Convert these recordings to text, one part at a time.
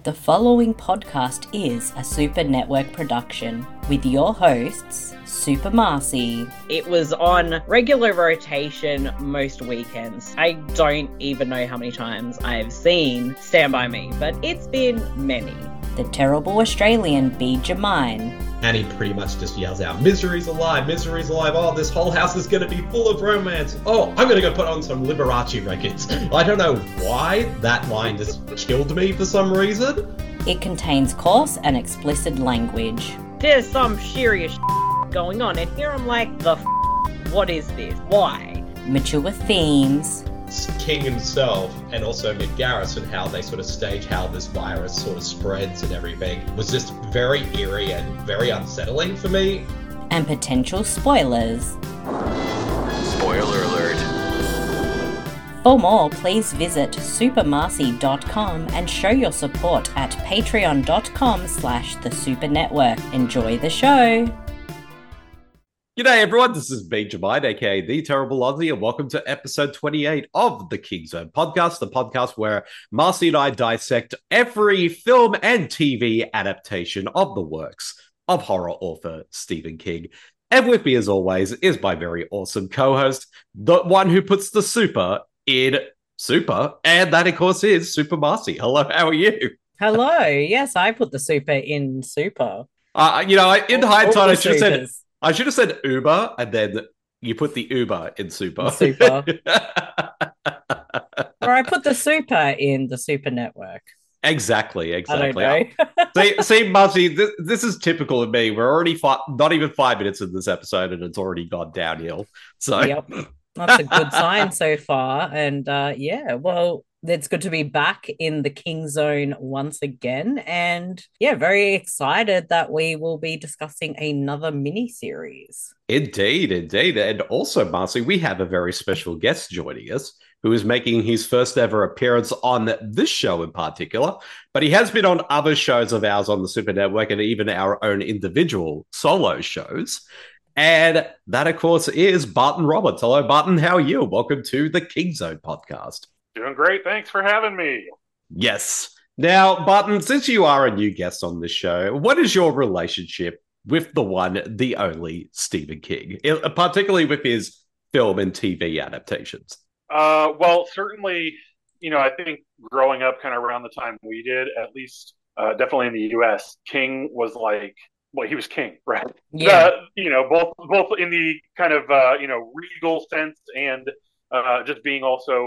The following podcast is a Super Network production with your hosts, Super Marcy. It was on regular rotation most weekends. I don't even know how many times I've seen Stand By Me, but it's been many. The terrible Australian B. Jamine. And he pretty much just yells out, "Misery's alive, misery's alive. Oh, this whole house is going to be full of romance. Oh, I'm going to go put on some Liberace records." I don't know why that line just killed me for some reason. It contains coarse and explicit language. There's some serious going on, and here I'm like, what is this? Why? Mature themes. King himself and also Mick Garris and how they sort of stage how this virus sort of spreads and everything was just very eerie and very unsettling for me. And potential spoilers. Spoiler alert. For more, please visit supermarcy.com and show your support at patreon.com/thesupernetwork. Enjoy the show. G'day everyone, this is B. Jamide, aka The Terrible Aussie, and welcome to episode 28 of the King Zone podcast, the podcast where Marcy and I dissect every film and TV adaptation of the works of horror author Stephen King. And with me, as always, is my very awesome co-host, the one who puts the super in super, and that, of course, is Super Marcy. Hello, how are you? Hello, yes, I put the super in super. In hindsight, I should have said Uber, and then you put the Uber in super. Super. Or I put the super in the Super Network. Exactly. I don't know. see, Marcy, this is typical of me. We're already not even 5 minutes in this episode, and it's already gone downhill. So, yep, that's a good sign so far. And well, it's good to be back in the King Zone once again. And yeah, very excited that we will be discussing another mini-series. Indeed. And also, Marcy, we have a very special guest joining us who is making his first ever appearance on this show in particular. But he has been on other shows of ours on the Super Network and even our own individual solo shows. And that, of course, is Barton Roberts. Hello, Barton. How are you? Welcome to the King Zone podcast. Doing great. Thanks for having me. Yes. Now, Barton, since you are a new guest on this show, what is your relationship with the one, the only Stephen King, particularly with his film and TV adaptations? Well, certainly, I think growing up kind of around the time we did, at least definitely in the U.S., King was like, well, he was king, right? Yeah. Both in the kind of, regal sense and just being also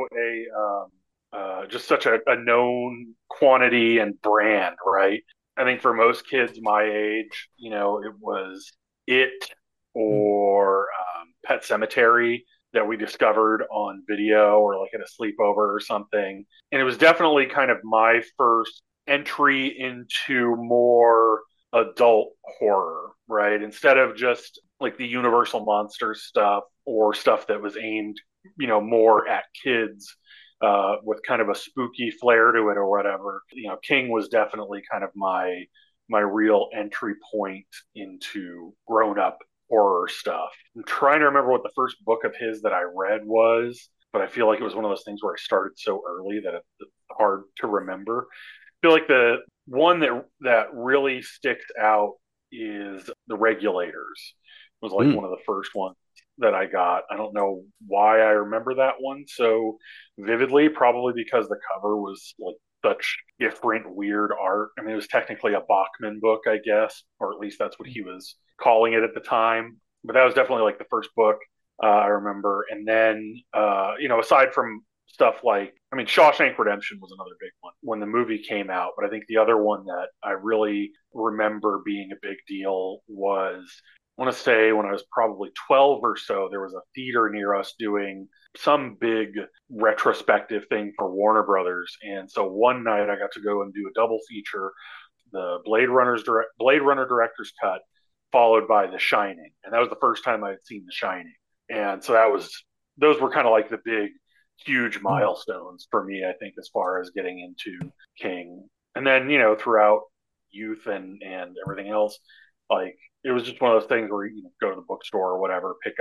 just such a known quantity and brand, right? I think for most kids my age, it was It or Pet Sematary that we discovered on video or like at a sleepover or something. And it was definitely kind of my first entry into more adult horror, right? Instead of just like the Universal Monsters stuff or stuff that was aimed more at kids with kind of a spooky flair to it or whatever. King was definitely kind of my real entry point into grown-up horror stuff. I'm trying to remember what the first book of his that I read was, but I feel like it was one of those things where I started so early that it's hard to remember. I feel like the one that really sticks out is The Regulators. It was like one of the first ones that I got. I don't know why I remember that one so vividly, probably because the cover was like such different, weird art. I mean, it was technically a Bachman book, I guess, or at least that's what he was calling it at the time. But that was definitely like the first book I remember. And then, aside from stuff like, I mean, Shawshank Redemption was another big one when the movie came out. But I think the other one that I really remember being a big deal was, I want to say when I was probably 12 or so, there was a theater near us doing some big retrospective thing for Warner Brothers. And so one night I got to go and do a double feature, the Blade Runner director's cut, followed by The Shining. And that was the first time I had seen The Shining. And so those were kind of like the big, huge milestones for me, I think, as far as getting into King. And then, throughout youth and everything else, like, it was just one of those things where you go to the bookstore or whatever, pick up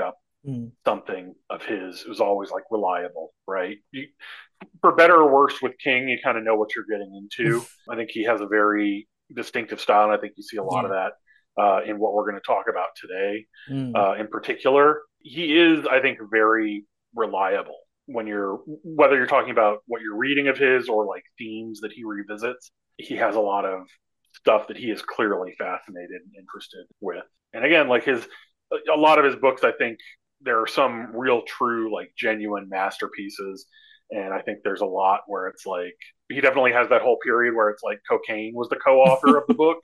something of his was always like reliable, right? For better or worse with King, you kind of know what you're getting into. I think he has a very distinctive style, and I think you see a lot of that in what we're going to talk about today. In particular, he is, I think, very reliable when whether you're talking about what you're reading of his or like themes that he revisits. He has a lot of stuff that he is clearly fascinated and interested with. And again, like a lot of his books, I think there are some real true, like genuine masterpieces. And I think there's a lot where it's like, he definitely has that whole period where it's like cocaine was the co-author of the book.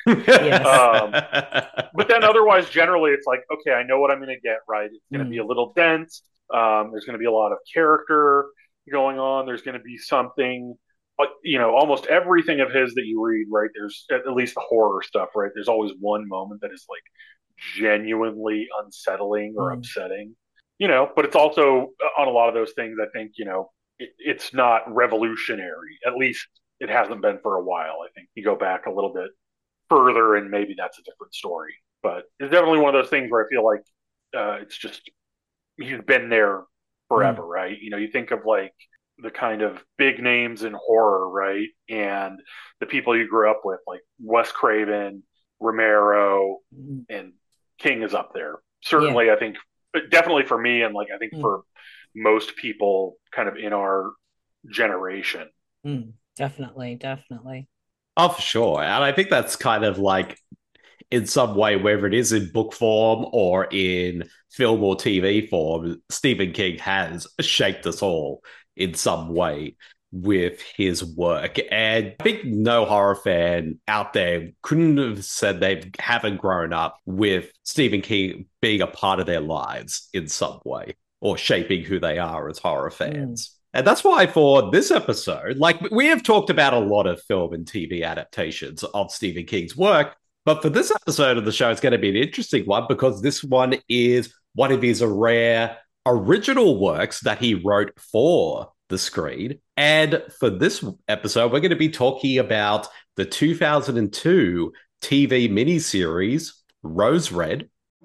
But then otherwise, generally, it's like, okay, I know what I'm going to get, right? It's going to be a little dense. There's going to be a lot of character going on. There's going to be something, almost everything of his that you read, right? There's at least the horror stuff, right? There's always one moment that is like genuinely unsettling or upsetting, but it's also on a lot of those things, I think, it's not revolutionary. At least it hasn't been for a while. I think you go back a little bit further and maybe that's a different story. But it's definitely one of those things where I feel like it's just, he's been there forever, right? You think of like the kind of big names in horror, right? And the people you grew up with, like Wes Craven, Romero, and King is up there. Certainly, I think, definitely for me, and like I think for most people kind of in our generation. Definitely. Oh, for sure. And I think that's kind of like, in some way, whether it is in book form or in film or TV form, Stephen King has shaped us all in some way with his work. And I think no horror fan out there couldn't have said they haven't grown up with Stephen King being a part of their lives in some way, or shaping who they are as horror fans. And that's why for this episode, like we have talked about a lot of film and TV adaptations of Stephen King's work, but for this episode of the show, it's going to be an interesting one because this one is one of his rare original works that he wrote for the screen. And for this episode, we're going to be talking about the 2002 TV miniseries, Rose Red.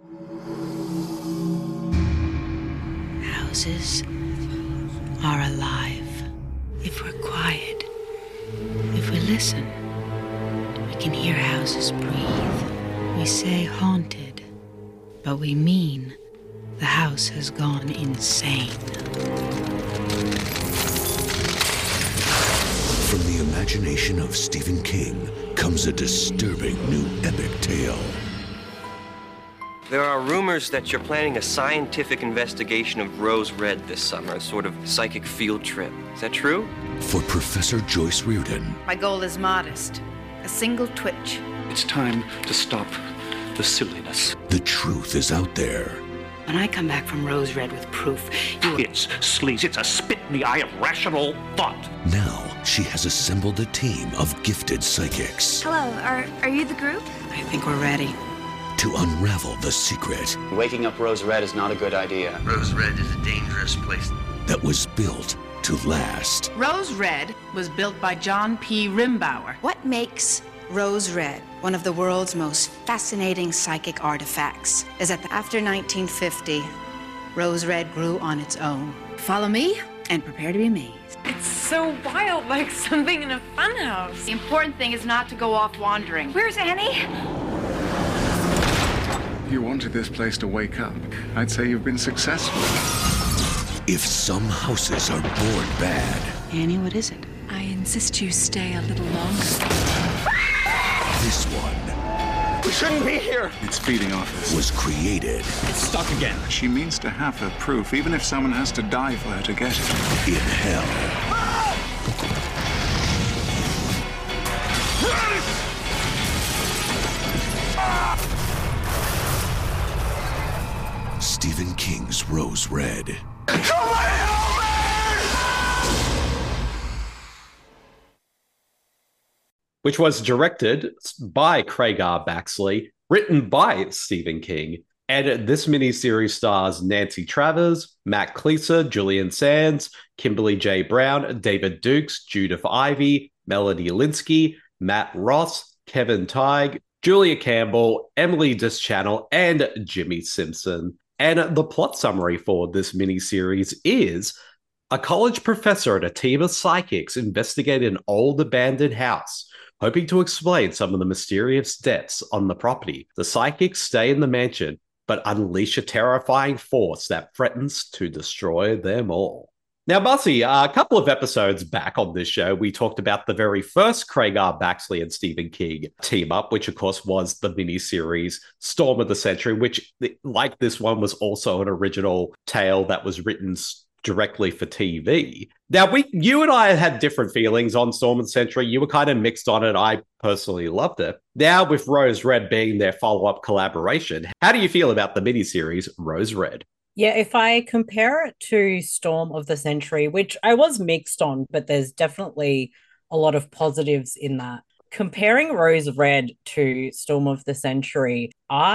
Houses are alive if we're quiet, if we listen. We can hear houses breathe. We say haunted, but we mean the house has gone insane. From the imagination of Stephen King comes a disturbing new epic tale. There are rumors that you're planning a scientific investigation of Rose Red this summer, a sort of psychic field trip. Is that true? For Professor Joyce Reardon. My goal is modest. A single twitch. It's time to stop the silliness. The truth is out there. When I come back from Rose Red with proof, It's sleaze. It's a spit in the eye of rational thought. Now she has assembled a team of gifted psychics. Hello, are you the group? I think we're ready. To unravel the secret. Waking up Rose Red is not a good idea. Rose Red is a dangerous place. That was built to last. Rose Red was built by John P. Rimbauer. What makes Rose Red one of the world's most fascinating psychic artifacts is that after 1950, Rose Red grew on its own. Follow me and prepare to be amazed. It's so wild, like something in a funhouse. The important thing is not to go off wandering. Where's Annie? You wanted this place to wake up. I'd say you've been successful. If some houses are born bad. Annie, what is it? I insist you stay a little longer. This one. We shouldn't be here. Its feeding office was created. It's stuck again. She means to have her proof, even if someone has to die for her to get it. In hell. Stephen King's Rose Red. Which was directed by Craig R. Baxley, written by Stephen King. And this miniseries stars Nancy Travers, Matt Cleeser, Julian Sands, Kimberly J. Brown, David Dukes, Judith Ivey, Melanie Linsky, Matt Ross, Kevin Teig, Julia Campbell, Emily Dischannel, and Jimmy Simpson. And the plot summary for this miniseries is a college professor and a team of psychics investigate an old abandoned house, hoping to explain some of the mysterious deaths on the property. The psychics stay in the mansion, but unleash a terrifying force that threatens to destroy them all. Now, Marcy, a couple of episodes back on this show, we talked about the very first Craig R. Baxley and Stephen King team-up, which, of course, was the miniseries Storm of the Century, which, like this one, was also an original tale that was written directly for TV. Now, you and I had different feelings on Storm of the Century. You were kind of mixed on it. I personally loved it. Now, with Rose Red being their follow-up collaboration, how do you feel about the miniseries Rose Red? Yeah, if I compare it to Storm of the Century, which I was mixed on, but there's definitely a lot of positives in that. Comparing Rose Red to Storm of the Century,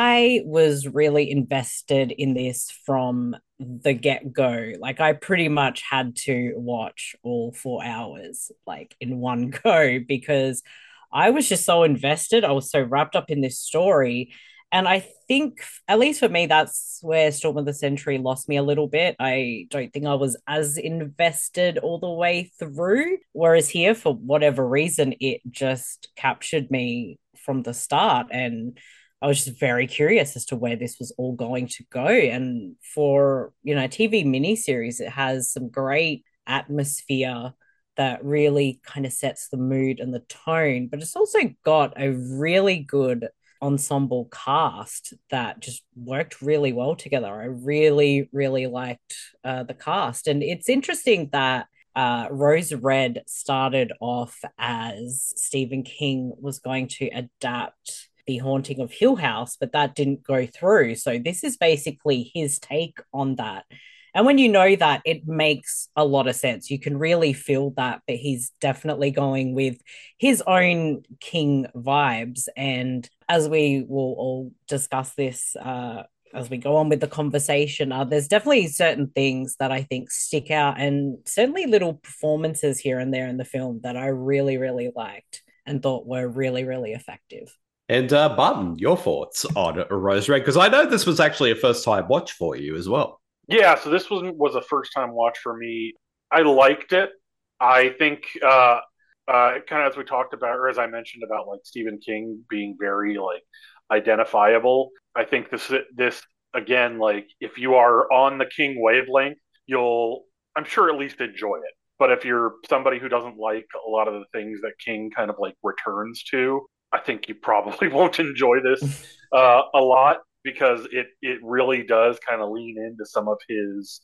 I was really invested in this from the get-go. Like, I pretty much had to watch all 4 hours, like, in one go, because I was just so invested. I was so wrapped up in this story. And I think, at least for me, that's where Storm of the Century lost me a little bit. I don't think I was as invested all the way through. Whereas here, for whatever reason, it just captured me from the start. And I was just very curious as to where this was all going to go. And for, a TV miniseries, it has some great atmosphere that really kind of sets the mood and the tone. But it's also got a really good ensemble cast that just worked really well together. I really, really liked the cast. And it's interesting that Rose Red started off as Stephen King was going to adapt The Haunting of Hill House, but that didn't go through. So this is basically his take on that. And when you know that, it makes a lot of sense. You can really feel that he's definitely going with his own King vibes. And as we will all discuss this as we go on with the conversation, there's definitely certain things that I think stick out, and certainly little performances here and there in the film that I really, really liked and thought were really, really effective. And Barton, your thoughts on Rose Red? Because I know this was actually a first-time watch for you as well. Yeah, so this was a first time watch for me. I liked it. I think kind of as we talked about, or as I mentioned about like Stephen King being very like identifiable. I think this again, like if you are on the King wavelength, I'm sure at least enjoy it. But if you're somebody who doesn't like a lot of the things that King kind of like returns to, I think you probably won't enjoy this a lot. Because it really does kind of lean into some of his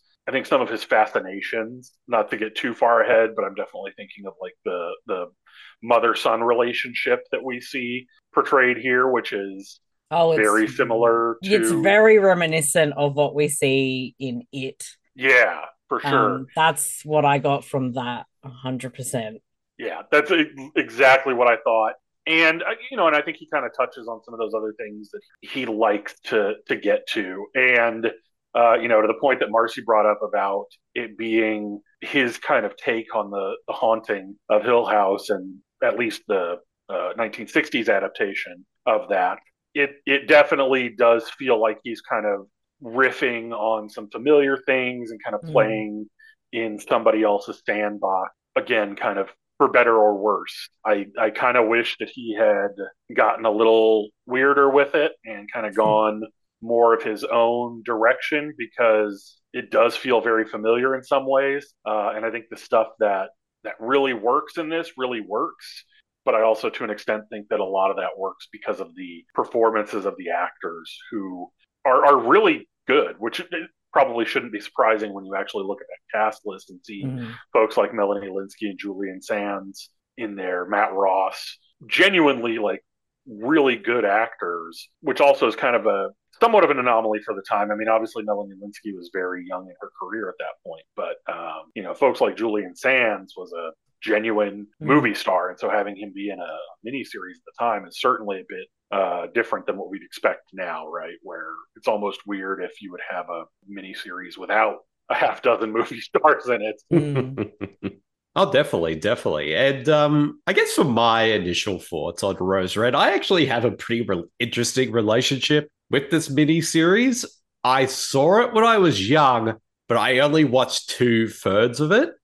fascinations. Not to get too far ahead, but I'm definitely thinking of like the mother-son relationship that we see portrayed here, which is very similar to... It's very reminiscent of what we see in It. Yeah, for sure. That's what I got from that, 100%. Yeah, that's exactly what I thought. And, and I think he kind of touches on some of those other things that he likes to get to. And, to the point that Marcy brought up about it being his kind of take on the haunting of Hill House, and at least the 1960s adaptation of that, it definitely does feel like he's kind of riffing on some familiar things and kind of playing in somebody else's sandbox. Again, kind of for better or worse. I kind of wish that he had gotten a little weirder with it and kind of gone more of his own direction, because it does feel very familiar in some ways. And I think the stuff that really works in this really works. But I also, to an extent, think that a lot of that works because of the performances of the actors, who are really good, which probably shouldn't be surprising when you actually look at that cast list and see folks like Melanie Lynskey and Julian Sands in there, Matt Ross, genuinely like really good actors, which also is kind of somewhat of an anomaly for the time. I mean, obviously Melanie Lynskey was very young in her career at that point, but folks like Julian Sands was a genuine movie star, and so having him be in a miniseries at the time is certainly a bit different than what we'd expect now, right? Where it's almost weird if you would have a miniseries without a half dozen movie stars in it. Oh, definitely. And I guess for my initial thoughts on Rose Red, I actually have a pretty interesting relationship with this miniseries. I saw it when I was young, but I only watched 2/3 of it.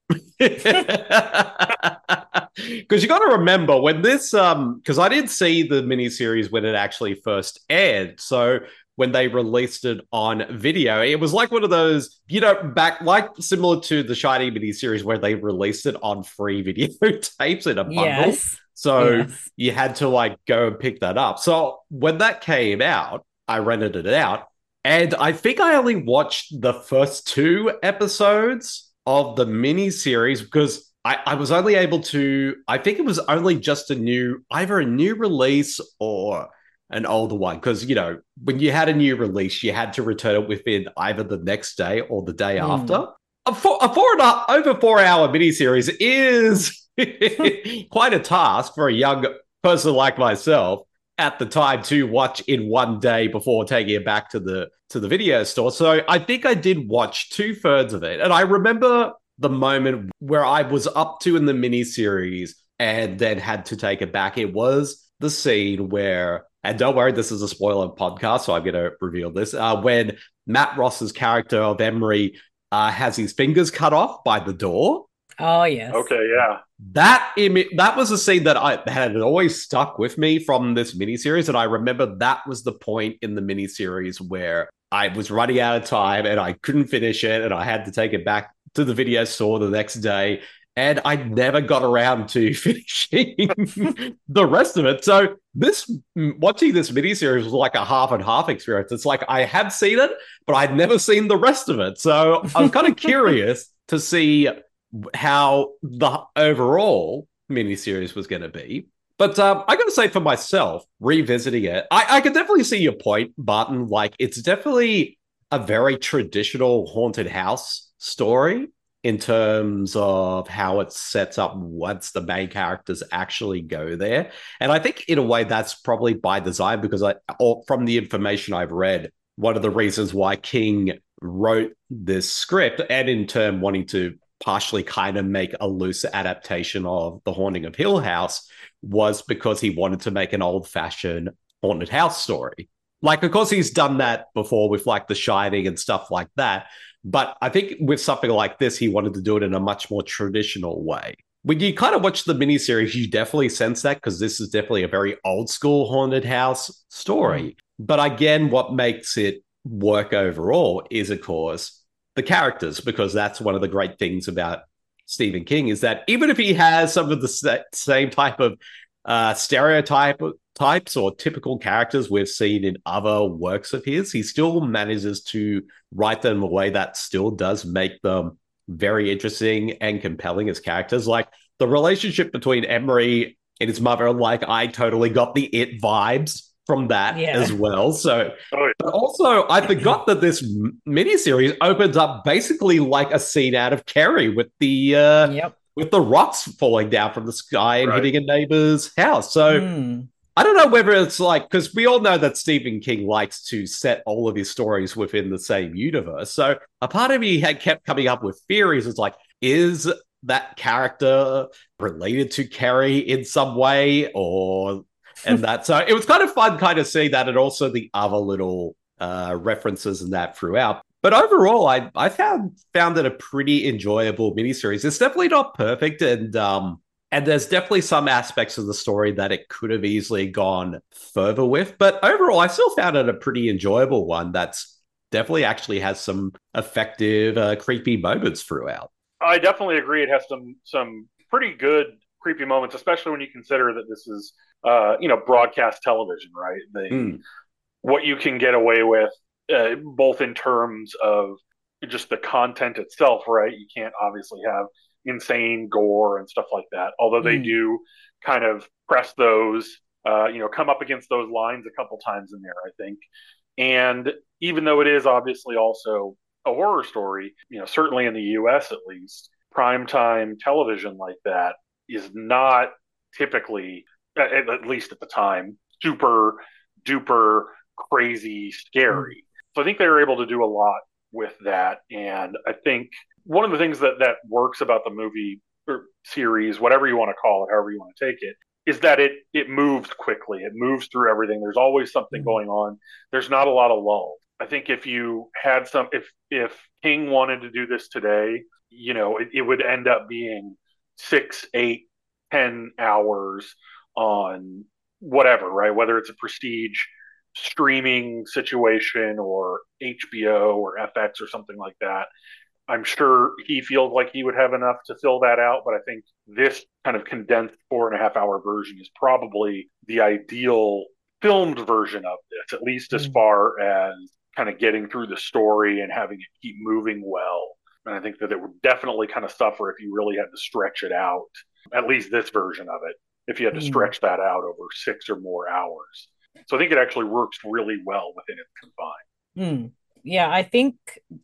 Because you got to remember when this, because I didn't see the miniseries when it actually first aired. So when they released it on video, it was like one of those, back like similar to the Shining miniseries where they released it on free videotapes in a bundle. Yes. So you had to like go and pick that up. So when that came out, I rented it out. And I think I only watched the first 2 episodes of the miniseries because I was only able to, I think it was only just either a new release or an older one. Because, when you had a new release, you had to return it within either the next day or the day after. A 4-hour miniseries is quite a task for a young person like myself at the time to watch in one day before taking it back to the video store. So I think I did watch 2/3 of it. And I remember the moment where I was up to in the miniseries and then had to take it back. It was the scene where, and don't worry, this is a spoiler podcast, so I'm going to reveal this, when Matt Ross's character of Emery has his fingers cut off by the door. Oh, yes. Okay, yeah. That was a scene that I had always stuck with me from this miniseries, and I remember that was the point in the miniseries where I was running out of time and I couldn't finish it, and I had to take it back to the video store the next day, and I never got around to finishing the rest of it. So watching this miniseries was like a half and half experience. It's like I had seen it, but I'd never seen the rest of it. So I was kind of curious to see how the overall miniseries was going to be. But I got to say for myself, revisiting it, I can definitely see your point, Barton. Like, it's definitely a very traditional haunted house story in terms of how it sets up once the main characters actually go there. And I think in a way that's probably by design because from the information I've read, one of the reasons why King wrote this script and in turn wanting to partially kind of make a loose adaptation of The Haunting of Hill House was because he wanted to make an old-fashioned haunted house story. Like, of course, he's done that before with like The Shining and stuff like that. But I think with something like this, he wanted to do it in a much more traditional way. When you kind of watch the miniseries, you definitely sense that because this is definitely a very old school haunted house story. But again, what makes it work overall is, of course, the characters, because that's one of the great things about Stephen King is that even if he has some of the same type of stereotypes or typical characters we've seen in other works of his, he still manages to write them in a way that still does make them very interesting and compelling as characters. Like the relationship between Emery and his mother, like I totally got the It vibes from that as well. So, but also I forgot that this miniseries opens up basically like a scene out of Carrie with the with the rocks falling down from the sky and hitting a neighbor's house. So I don't know whether it's like, because we all know that Stephen King likes to set all of his stories within the same universe. So a part of me had kept coming up with theories. It's like, is that character related to Carrie in some way and that? So it was kind of fun kind of seeing that and also the other little references and that throughout. But overall, I found it a pretty enjoyable miniseries. It's definitely not perfect, and there's definitely some aspects of the story that it could have easily gone further with. But overall, I still found it a pretty enjoyable one that's definitely actually has some effective, creepy moments throughout. I definitely agree. It has some pretty good creepy moments, especially when you consider that this is broadcast television, right? What you can get away with. Both in terms of just the content itself, right? You can't obviously have insane gore and stuff like that, although they do kind of press those, come up against those lines a couple times in there, I think. And even though it is obviously also a horror story, certainly in the US at least, primetime television like that is not typically, at least at the time, super duper crazy scary. So I think they were able to do a lot with that. And I think one of the things that works about the movie or series, whatever you want to call it, however you want to take it, is that it moves quickly. It moves through everything. There's always something going on. There's not a lot of lull. I think if you had if King wanted to do this today, it would end up being 6, 8, 10 hours on whatever, right? Whether it's a prestige streaming situation or HBO or FX or something like that. I'm sure he feels like he would have enough to fill that out, but I think this kind of condensed 4.5 hour version is probably the ideal filmed version of this, at least as far as kind of getting through the story and having it keep moving well. And I think that it would definitely kind of suffer if you really had to stretch it out, at least this version of it, if you had to stretch that out over 6 or more hours. So I think it actually works really well within its confines. Yeah, I think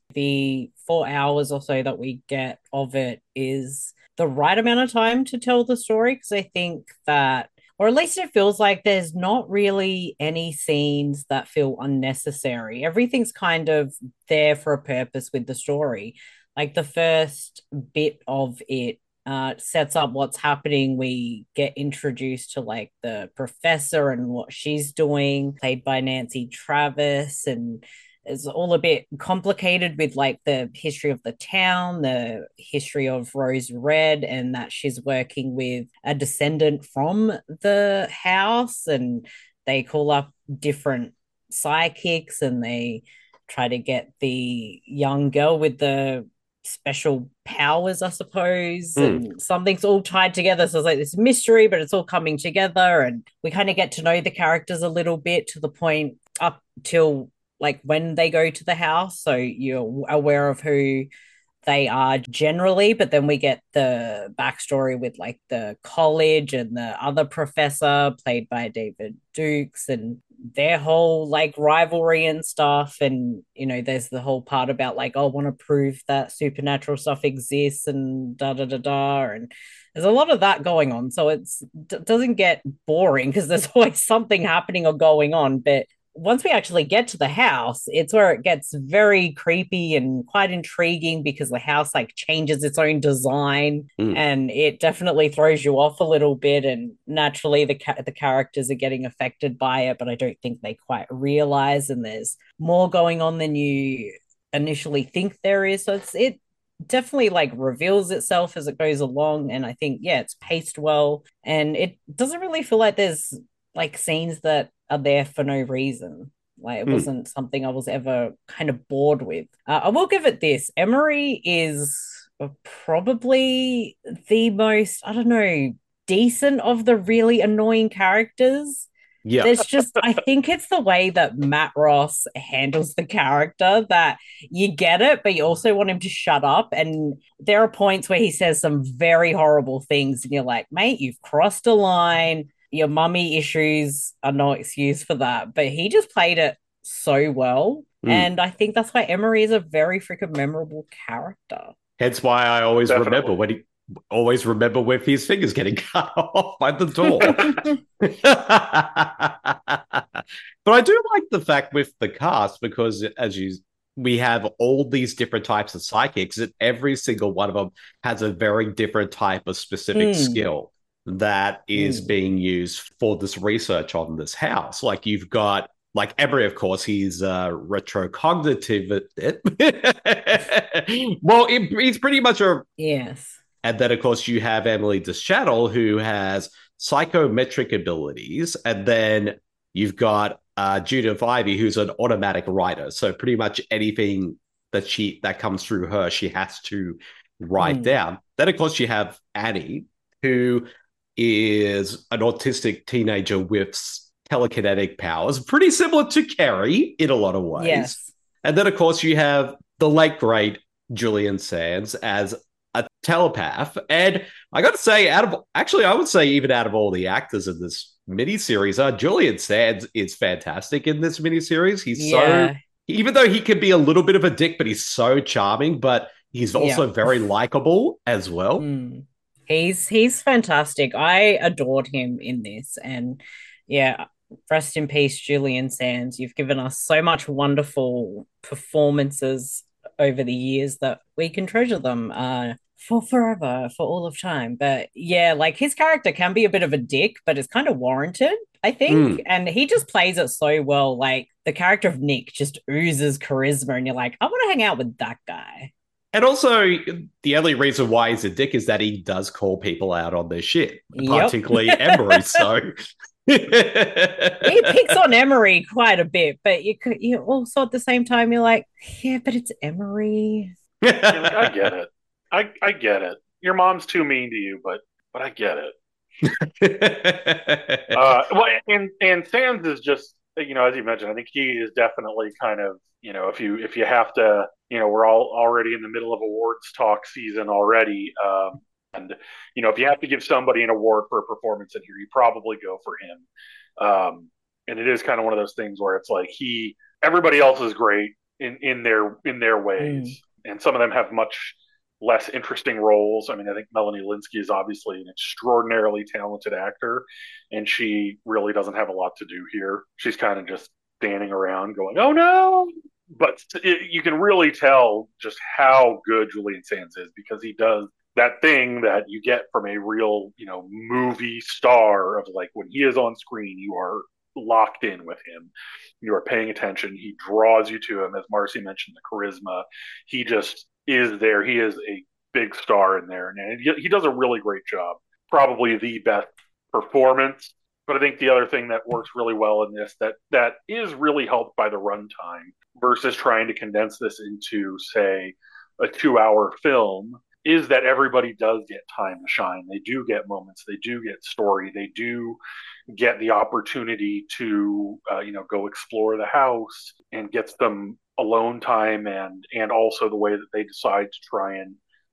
the 4 hours or so that we get of it is the right amount of time to tell the story, because I think that, or at least it feels like there's not really any scenes that feel unnecessary. Everything's kind of there for a purpose with the story. Like the first bit of it sets up what's happening. We get introduced to like the professor and what she's doing, played by Nancy Travis, and it's all a bit complicated with like the history of the town, the history of Rose Red, and that she's working with a descendant from the house, and they call up different psychics and they try to get the young girl with the special powers, I suppose, and something's all tied together. So it's like this mystery, but it's all coming together, and we kind of get to know the characters a little bit to the point up till like when they go to the house. So you're aware of who they are generally, but then we get the backstory with like the college and the other professor played by David Dukes and their whole like rivalry and stuff. And there's the whole part about like, I want to prove that supernatural stuff exists and da da da da, and there's a lot of that going on. So it doesn't get boring because there's always something happening or going on. But once we actually get to the house, it's where it gets very creepy and quite intriguing, because the house like changes its own design and it definitely throws you off a little bit. And naturally the characters are getting affected by it, but I don't think they quite realize, and there's more going on than you initially think there is. So it definitely like reveals itself as it goes along. And I think, it's paced well, and it doesn't really feel like there's like scenes that are there for no reason. Like it wasn't something I was ever kind of bored with. I will give it this. Emery is probably the most, I don't know, decent of the really annoying characters. Yeah. There's just, I think it's the way that Matt Ross handles the character that you get it, but you also want him to shut up. And there are points where he says some very horrible things and you're like, mate, you've crossed a line. Your mummy issues are no excuse for that. But he just played it so well. And I think that's why Emery is a very freaking memorable character. Hence why I always remember with his fingers getting cut off by the door. But I do like the fact with the cast, because we have all these different types of psychics, and every single one of them has a very different type of specific skill that is being used for this research on this house. Like you've got, like Emery, of course, he's retrocognitive. Well, he's pretty much a... Yes. And then, of course, you have Emily Deschanel, who has psychometric abilities. And then you've got Judith Ivy, who's an automatic writer. So pretty much anything that comes through her, she has to write down. Then, of course, you have Annie, who is an autistic teenager with telekinetic powers, pretty similar to Carrie in a lot of ways. Yes. And then, of course, you have the late, great Julian Sands as a telepath. And I got to say, I would say even out of all the actors in this miniseries, Julian Sands is fantastic in this miniseries. He's so, even though he can be a little bit of a dick, but he's so charming, but he's also very likable as well. He's fantastic. I adored him in this. And rest in peace, Julian Sands. You've given us so much wonderful performances over the years that we can treasure them for forever, for all of time. But like his character can be a bit of a dick, but it's kind of warranted. I think. And he just plays it so well. Like the character of Nick just oozes charisma, and you're like, I want to hang out with that guy. And also, the only reason why he's a dick is that he does call people out on their shit, particularly Emery. So he picks on Emery quite a bit, but you also at the same time you're like, yeah, but it's Emery. I get it. I get it. Your mom's too mean to you, but I get it. Well, and Sands is just, as you mentioned, I think he is definitely kind of, if you have to, we're all already in the middle of awards talk season already. And if you have to give somebody an award for a performance in here, you probably go for him. And it is kind of one of those things where it's like everybody else is great in their ways, and some of them have much less interesting roles. I mean, I think Melanie Lynskey is obviously an extraordinarily talented actor, and she really doesn't have a lot to do here. She's kind of just standing around going, "Oh no!" But you can really tell just how good Julian Sands is, because he does that thing that you get from a real, movie star of, like, when he is on screen, you are locked in with him. You are paying attention. He draws you to him. As Marcy mentioned, the charisma. He just is there. He is a big star in there, and he does a really great job. Probably the best performance. But I think the other thing that works really well in this that is really helped by the runtime versus trying to condense this into, say, a 2-hour film, is that everybody does get time to shine. They do get moments. They do get story. They do get the opportunity to, go explore the house, and gets them alone time, and also the way that they decide to try and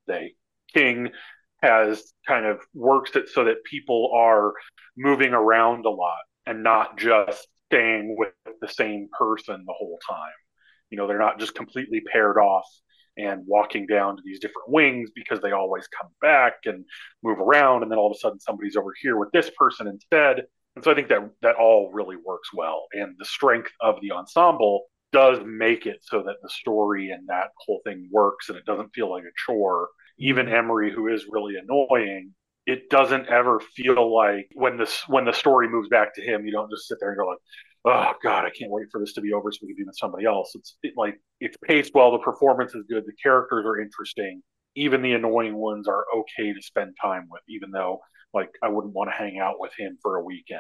King has kind of works it so that people are moving around a lot and not just staying with the same person the whole time. They're not just completely paired off and walking down to these different wings, because they always come back and move around, and then all of a sudden somebody's over here with this person instead. And so I think that all really works well, and the strength of the ensemble does make it so that the story and that whole thing works, and it doesn't feel like a chore. Even Emery, who is really annoying, it doesn't ever feel like when the story moves back to him, you don't just sit there and go like, oh God, I can't wait for this to be over so we can be with somebody else. It's paced well, the performance is good, the characters are interesting, even the annoying ones are okay to spend time with, even though, like, I wouldn't want to hang out with him for a weekend.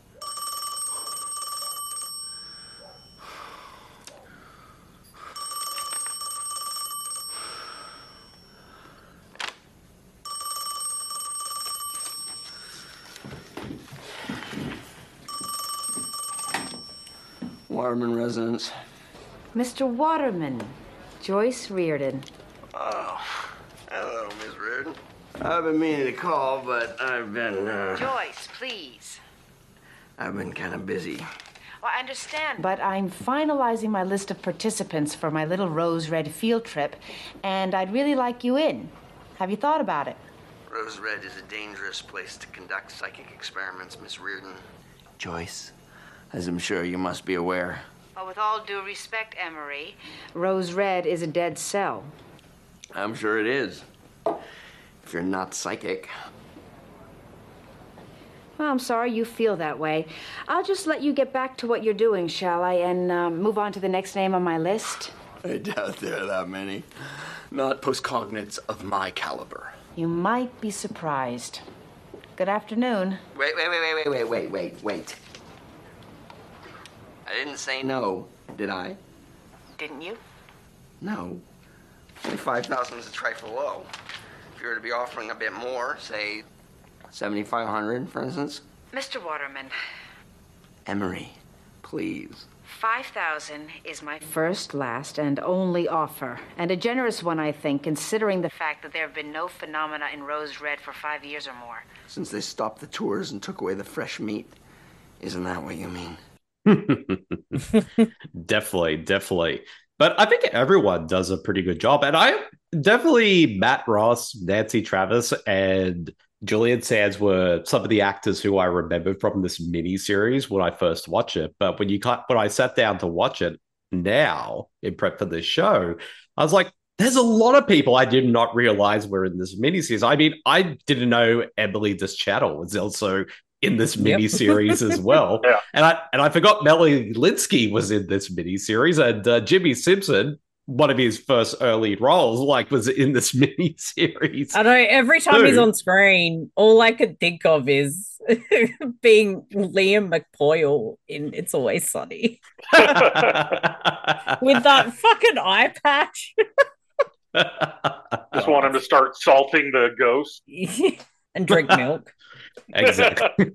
Waterman residence. Mr. Waterman, Joyce Reardon. Oh, hello, Miss Reardon. I've been meaning to call, but I've been, Joyce, please. I've been kind of busy. Well, I understand, but I'm finalizing my list of participants for my little Rose Red field trip, and I'd really like you in. Have you thought about it? Rose Red is a dangerous place to conduct psychic experiments, Miss Reardon. Joyce, as I'm sure you must be aware. Well, with all due respect, Emery, Rose Red is a dead cell. I'm sure it is. If you're not psychic. Well, I'm sorry you feel that way. I'll just let you get back to what you're doing, shall I, and move on to the next name on my list? I doubt there are that many. Not postcognates of my caliber. You might be surprised. Good afternoon. Wait. I didn't say no, did I? Didn't you? No. 25,000 is a trifle low. If you were to be offering a bit more, say 7,500, for instance. Mr. Waterman. Emery, please. 5,000 is my first, last, and only offer. And a generous one, I think, considering the fact that there have been no phenomena in Rose Red for 5 years or more. Since they stopped the tours and took away the fresh meat. Isn't that what you mean? Definitely. But I think everyone does a pretty good job. And I definitely, Matt Ross, Nancy Travis, and Julian Sands were some of the actors who I remember from this miniseries when I first watched it. But when I sat down to watch it now in prep for this show, I was like, there's a lot of people I did not realize were in this miniseries. I mean, I didn't know Emily Deschanel was also in this miniseries as well. Yeah. And I forgot Melanie Linsky was in this miniseries, and Jimmy Simpson, one of his first early roles, was in this miniseries. I know every time he's on screen, all I could think of is being Liam McPoyle in It's Always Sunny. With that fucking eye patch. Just want him to start salting the ghost. And drink milk. Exactly.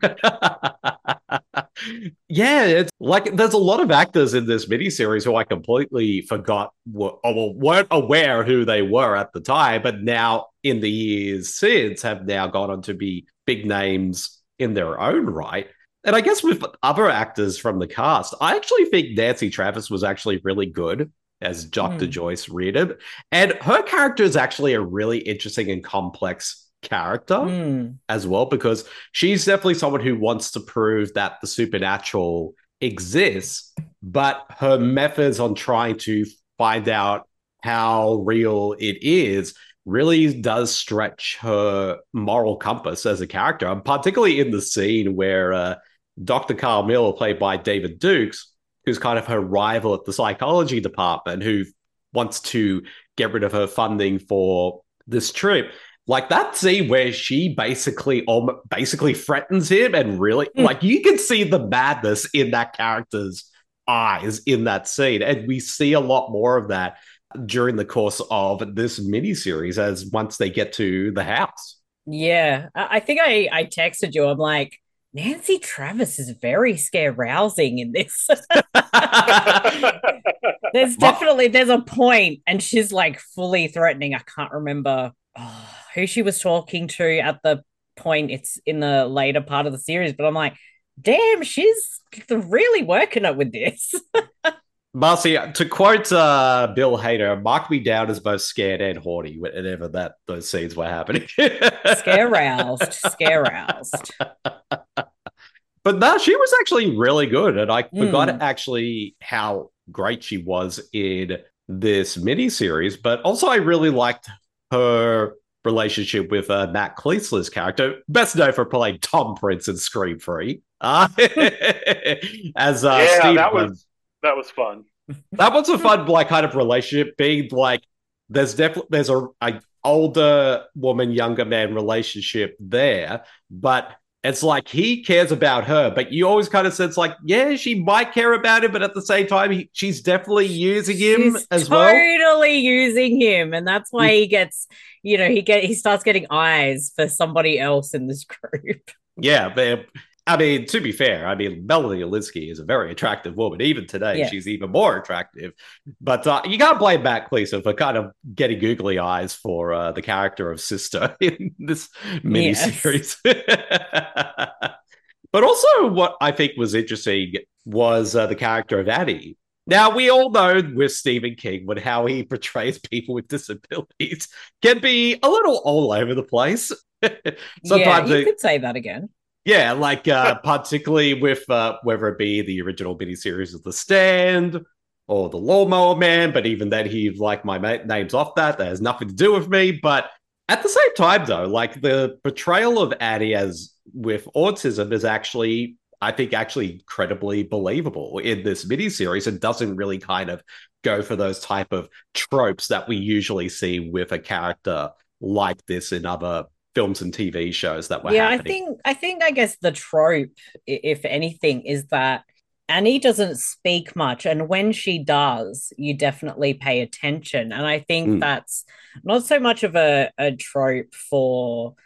Yeah, it's there's a lot of actors in this miniseries who I completely forgot weren't aware who they were at the time, but now in the years since have now gone on to be big names in their own right. And I guess with other actors from the cast, I actually think Nancy Travis was actually really good as Dr. Joyce Reardon. And her character is actually a really interesting and complex character as well, because she's definitely someone who wants to prove that the supernatural exists, but her methods on trying to find out how real it is really does stretch her moral compass as a character. And particularly in the scene where Dr. Carl Miller, played by David Dukes, who's kind of her rival at the psychology department, who wants to get rid of her funding for this trip. That scene where she basically threatens him, and really, you can see the madness in that character's eyes in that scene. And we see a lot more of that during the course of this miniseries as once they get to the house. Yeah, I think I texted you. I'm like, Nancy Travis is very scare-rousing in this. There's a point, and she's fully threatening. I can't remember who she was talking to at the point. It's in the later part of the series, but I'm like, damn, she's really working it with this. Marcy, to quote Bill Hader, mark me down as both scared and horny whenever those scenes were happening. Scare roused. But no, she was actually really good, and I forgot actually how great she was in this miniseries. But also, I really liked her relationship with Matt Cleesla's character, best known for playing Tom Prince in Scream 3. As Steve, that was fun. That was a fun kind of relationship. Being there's a older woman, younger man relationship there, but it's he cares about her, but you always kind of sense she might care about him, but at the same time, she's definitely using him as well. Totally using him, and that's why he gets, he starts getting eyes for somebody else in this group. Yeah, but I mean, to be fair, Melanie Linsky is a very attractive woman. Even today, she's even more attractive. But you can't blame Matt Cleeson for kind of getting googly eyes for the character of Sister in this miniseries. Yes. But also what I think was interesting was the character of Annie. Now, we all know with Stephen King how he portrays people with disabilities can be a little all over the place. Sometimes you could say that again. Yeah, particularly with whether it be the original miniseries of The Stand or The Lawnmower Man, but even then he's my name's off that. That has nothing to do with me. But at the same time, though, the portrayal of Annie as with autism is actually, I think, incredibly believable in this miniseries, and doesn't really kind of go for those type of tropes that we usually see with a character like this in other films and TV shows that were happening. I guess the trope, if anything, is that Annie doesn't speak much, and when she does, you definitely pay attention. And I think that's not so much of a trope for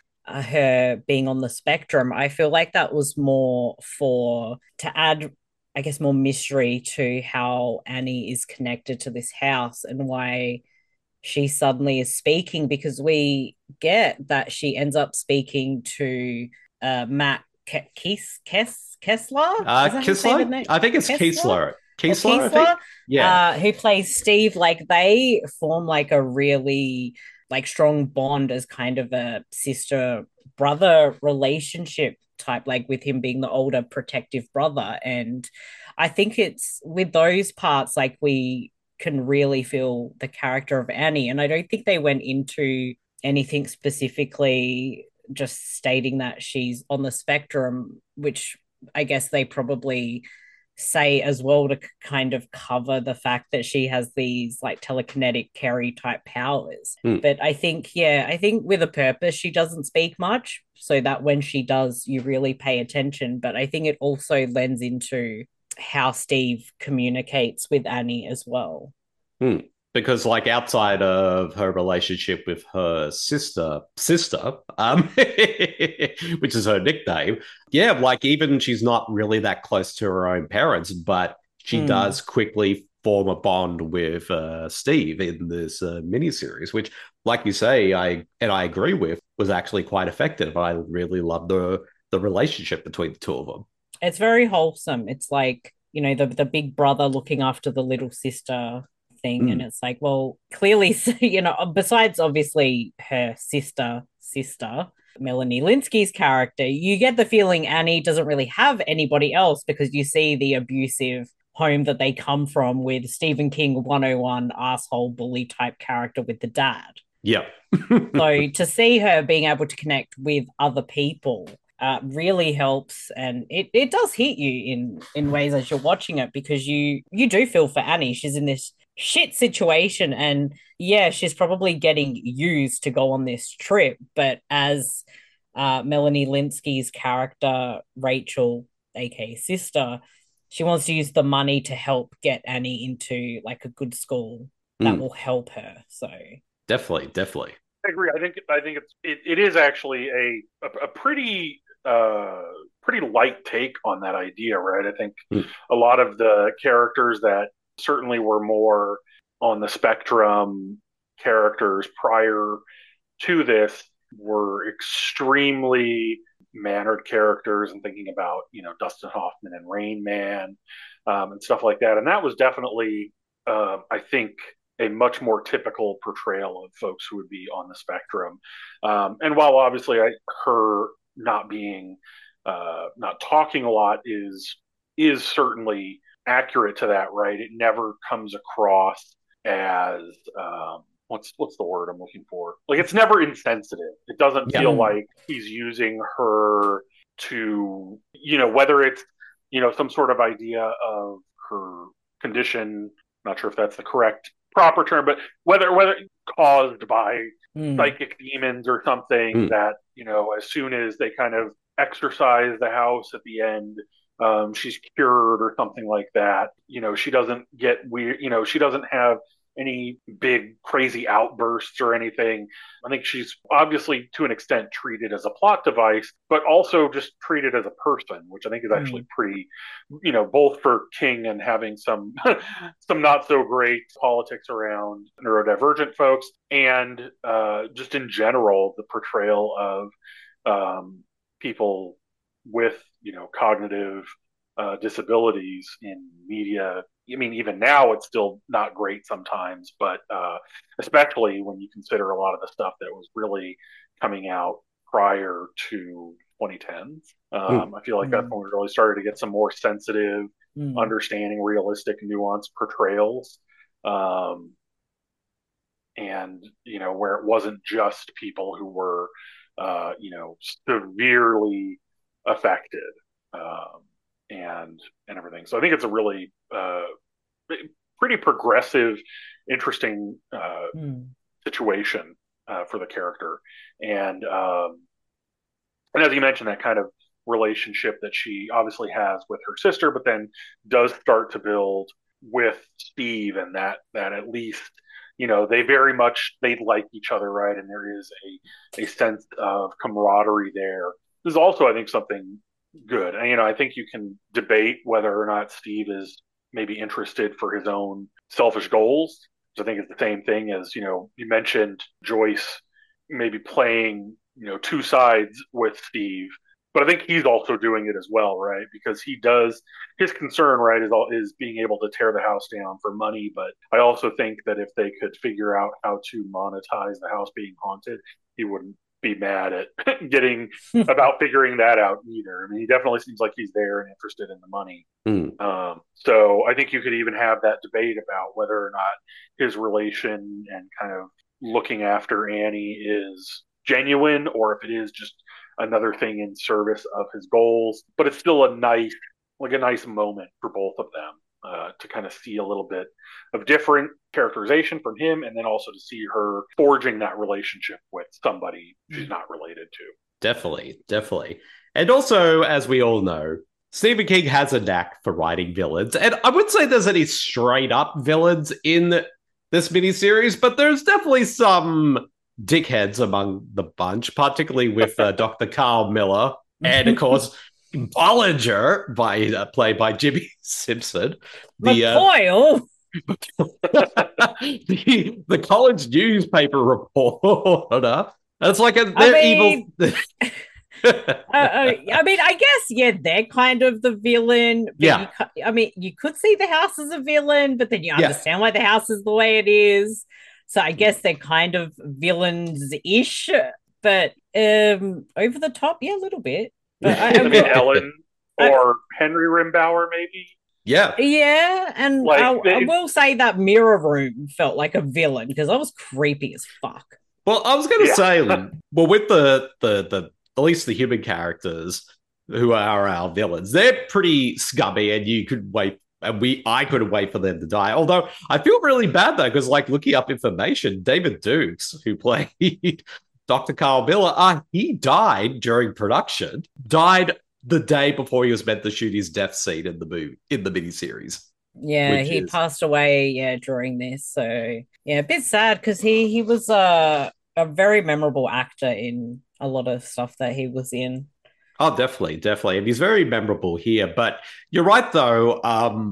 her being on the spectrum. I feel like that was more to add, I guess, more mystery to how Annie is connected to this house and why she suddenly is speaking, because we get that she ends up speaking to Matt Kessler. Kessler? I think it's Kessler. Kessler? Who plays Steve. They form a really strong bond as kind of a sister brother relationship type, with him being the older protective brother. And I think it's with those parts we can really feel the character of Annie. And I don't think they went into anything specifically just stating that she's on the spectrum, which I guess they probably say as well to kind of cover the fact that she has these like telekinetic Carrie type powers. But I think with a purpose, she doesn't speak much so that when she does, you really pay attention. But I think it also lends into how Steve communicates with Annie as well. Because like outside of her relationship with her sister, which is her nickname, yeah, like even she's not really that close to her own parents, but she does quickly form a bond with Steve in this miniseries, which, like you say, I agree with, was actually quite effective. I really love the relationship between the two of them. It's very wholesome. It's like, you know, the big brother looking after the little sister thing. And it's like, well, clearly, you know, besides obviously her sister, Melanie Lynskey's character, you get the feeling Annie doesn't really have anybody else because you see the abusive home that they come from with Stephen King 101 asshole bully type character with the dad. Yeah. So to see her being able to connect with other people really helps, and it does hit you in ways as you're watching it, because you do feel for Annie. She's in this shit situation, and yeah, she's probably getting used to go on this trip, but as Melanie Lynskey's character Rachel, aka sister, she wants to use the money to help get Annie into like a good school that will help her. So definitely I agree. I think it is actually a pretty light take on that idea, right? I think a lot of the characters that certainly were more on the spectrum characters prior to this were extremely mannered characters, and thinking about, you know, Dustin Hoffman and Rain Man and stuff like that. And that was definitely, I think, a much more typical portrayal of folks who would be on the spectrum. And while obviously her not being, not talking a lot is certainly accurate to that, right? It never comes across as, what's the word I'm looking for? Like, it's never insensitive. It doesn't feel like he's using her to, you know, whether it's, you know, some sort of idea of her condition, not sure if that's the correct proper term, but whether caused by psychic demons or something, that, you know, as soon as they kind of exorcise the house at the end, she's cured or something like that. You know, she doesn't get weird, you know, she doesn't have any big crazy outbursts or anything. I think she's obviously to an extent treated as a plot device, but also just treated as a person, which I think is actually pretty, you know, both for King and having some not so great politics around neurodivergent folks, and just in general the portrayal of people with, you know, cognitive disabilities in media. I mean, even now it's still not great sometimes, but especially when you consider a lot of the stuff that was really coming out prior to 2010s. I feel like that's when we really started to get some more sensitive, understanding, realistic, nuanced portrayals. And, you know, where it wasn't just people who were, you know, severely affected. And everything. So I think it's a really pretty progressive, interesting situation for the character. And as you mentioned, that kind of relationship that she obviously has with her sister, but then does start to build with Steve, and that at least, you know, they like each other, right? And there is a sense of camaraderie there. There's also, I think, something good. And, you know, I think you can debate whether or not Steve is maybe interested for his own selfish goals. So I think it's the same thing as, you know, you mentioned Joyce maybe playing, you know, two sides with Steve, but I think he's also doing it as well, right? Because his concern, right, is being able to tear the house down for money. But I also think that if they could figure out how to monetize the house being haunted, he wouldn't be mad at about figuring that out either. I mean, he definitely seems like he's there and interested in the money. So I think you could even have that debate about whether or not his relation and kind of looking after Annie is genuine or if it is just another thing in service of his goals. But it's still a nice moment for both of them. To kind of see a little bit of different characterization from him, and then also to see her forging that relationship with somebody she's not related to. Definitely. And also, as we all know, Stephen King has a knack for writing villains. And I wouldn't say there's any straight up villains in this miniseries, but there's definitely some dickheads among the bunch, particularly with Dr. Carl Miller. And of course, Bollinger, played by Jimmy Simpson. McCoyle. The college newspaper reporter. That's like evil. I mean, I guess, yeah, they're kind of the villain. Yeah. You could see the house as a villain, but then you understand why the house is the way it is. So I guess they're kind of villains-ish, but over the top, yeah, a little bit. But I mean, Ellen or Henry Rimbauer, maybe. Yeah, and like, I will say that mirror room felt like a villain because I was creepy as fuck. Well, I was going to say, well, with the at least the human characters who are our villains, they're pretty scummy, and you could wait, and I couldn't wait for them to die. Although I feel really bad though, because like looking up information, David Dukes, who played Dr. Carl Miller, he died during production. Died the day before he was meant to shoot his death scene in the miniseries. Yeah, he passed away during this. So yeah, a bit sad because he was a very memorable actor in a lot of stuff that he was in. Oh, definitely. And he's very memorable here. But you're right, though.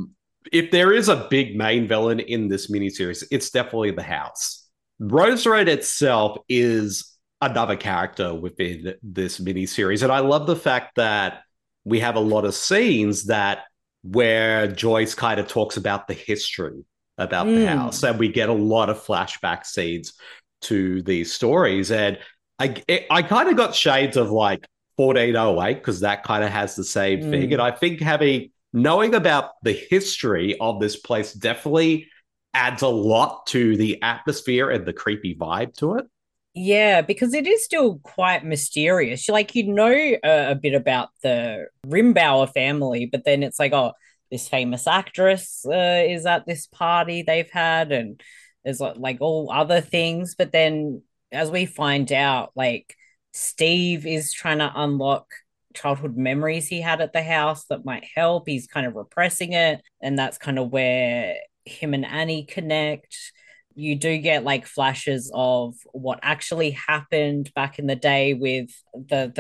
If there is a big main villain in this miniseries, it's definitely the house. Rose Red itself is another character within this miniseries. And I love the fact that we have a lot of scenes where Joyce kind of talks about the history about the house. And we get a lot of flashback scenes to these stories. And I kind of got shades of like 1408 because that kind of has the same thing. And I think knowing about the history of this place definitely adds a lot to the atmosphere and the creepy vibe to it. Yeah, because it is still quite mysterious. Like, a bit about the Rimbauer family, but then it's like, oh, this famous actress is at this party they've had, and there's like all other things. But then as we find out, like, Steve is trying to unlock childhood memories he had at the house that might help. He's kind of repressing it, and that's kind of where him and Annie connect. You do get like flashes of what actually happened back in the day with the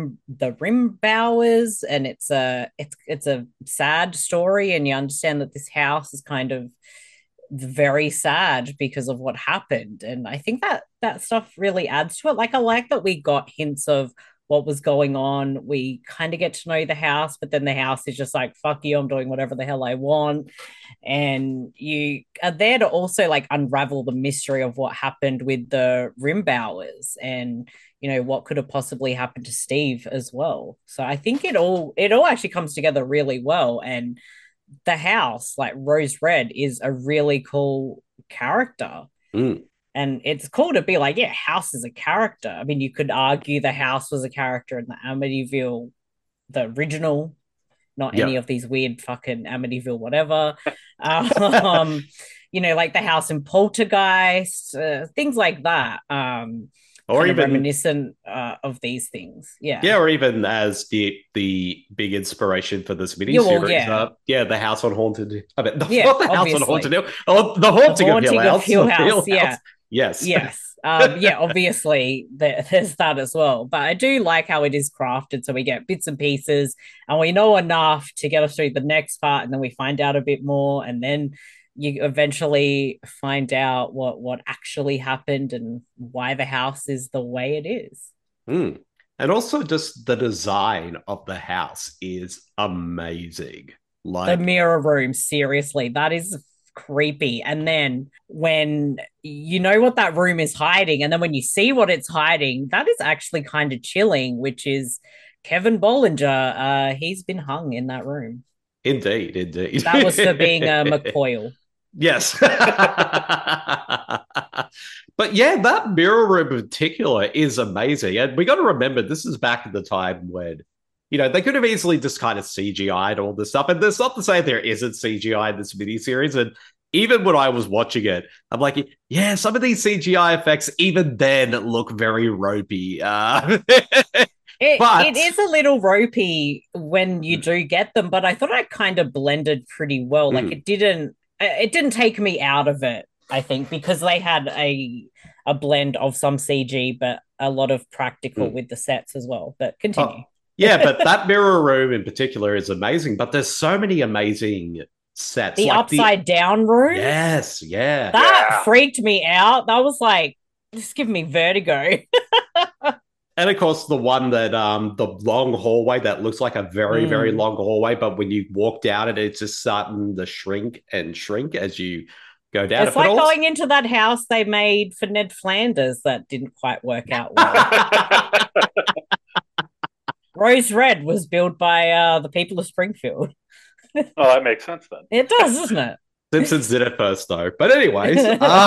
Rimbauers, and it's a sad story, and you understand that this house is kind of very sad because of what happened. And I think that stuff really adds to it. Like, I like that we got hints of what was going on. We kind of get to know the house, but then the house is just like, fuck you, I'm doing whatever the hell I want. And you are there to also like unravel the mystery of what happened with the Rimbauers and, what could have possibly happened to Steve as well. So I think it all actually comes together really well. And the house, like Rose Red, is a really cool character. And it's cool to be like, yeah, House is a character. I mean, you could argue the House was a character in the Amityville, the original, not any of these weird fucking Amityville whatever. Like the House in Poltergeist, things like that. Or even reminiscent of these things. Yeah, or even as the big inspiration for this miniseries. The House on Haunted. I mean, not the House on Haunted Hill. Oh, the Haunting of Hill House. Yeah. Yes. Obviously there's that as well. But I do like how it is crafted, so we get bits and pieces, and we know enough to get us through the next part, and then we find out a bit more, and then you eventually find out what actually happened and why the house is the way it is. And also just the design of the house is amazing. Like the mirror room, seriously, that is creepy. And then when you know what that room is hiding, and then when you see what it's hiding, that is actually kind of chilling, which is Kevin Bollinger. He's been hung in that room. Indeed. That was for being a McCoyle. Yes. But yeah, that mirror room in particular is amazing. And we got to remember, this is back in the time when, they could have easily just kind of CGI'd all this stuff. And there's not to say there isn't CGI in this miniseries. And even when I was watching it, I'm like, yeah, some of these CGI effects, even then, look very ropey. It is a little ropey when you do get them, but I thought I kind of blended pretty well. Like it didn't take me out of it, I think, because they had a blend of some CG, but a lot of practical with the sets as well. But continue. Yeah, but that mirror room in particular is amazing. But there's so many amazing sets. The upside down room? Yes, yeah. That freaked me out. That was like, just giving me vertigo. And of course, the one that the long hallway that looks like a very, very long hallway, but when you walk down it, it's just starting to shrink and shrink as you go down. It's like going into that house they made for Ned Flanders that didn't quite work out well. Rose Red was built by the people of Springfield. Oh, that makes sense then. It does, doesn't it? Simpsons did it first, though. But anyways,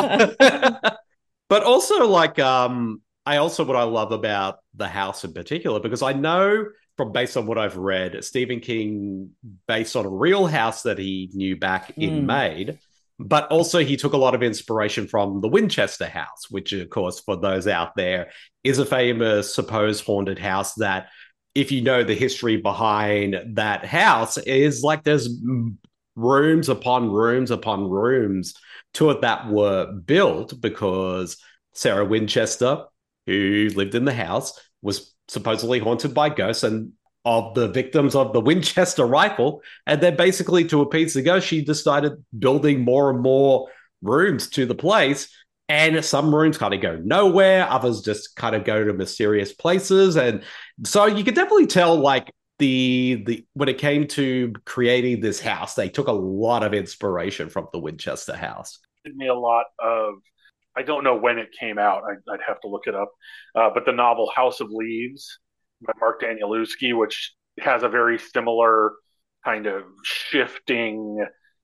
but also like I also what I love about the house in particular, because I know from based on what I've read, Stephen King, based on a real house that he knew back in Maine, but also he took a lot of inspiration from the Winchester house, which of course, for those out there, is a famous supposed haunted house that, if you know the history behind that house, is like there's rooms upon rooms upon rooms to it that were built because Sarah Winchester, who lived in the house, was supposedly haunted by ghosts and of the victims of the Winchester rifle. And then basically to appease the ghost, she just started building more and more rooms to the place. And some rooms kind of go nowhere. Others just kind of go to mysterious places. And so you could definitely tell, like, the when it came to creating this house, they took a lot of inspiration from the Winchester house. It made a lot of, I don't know when it came out. I'd have to look it up. But the novel House of Leaves by Mark Danielewski, which has a very similar kind of shifting,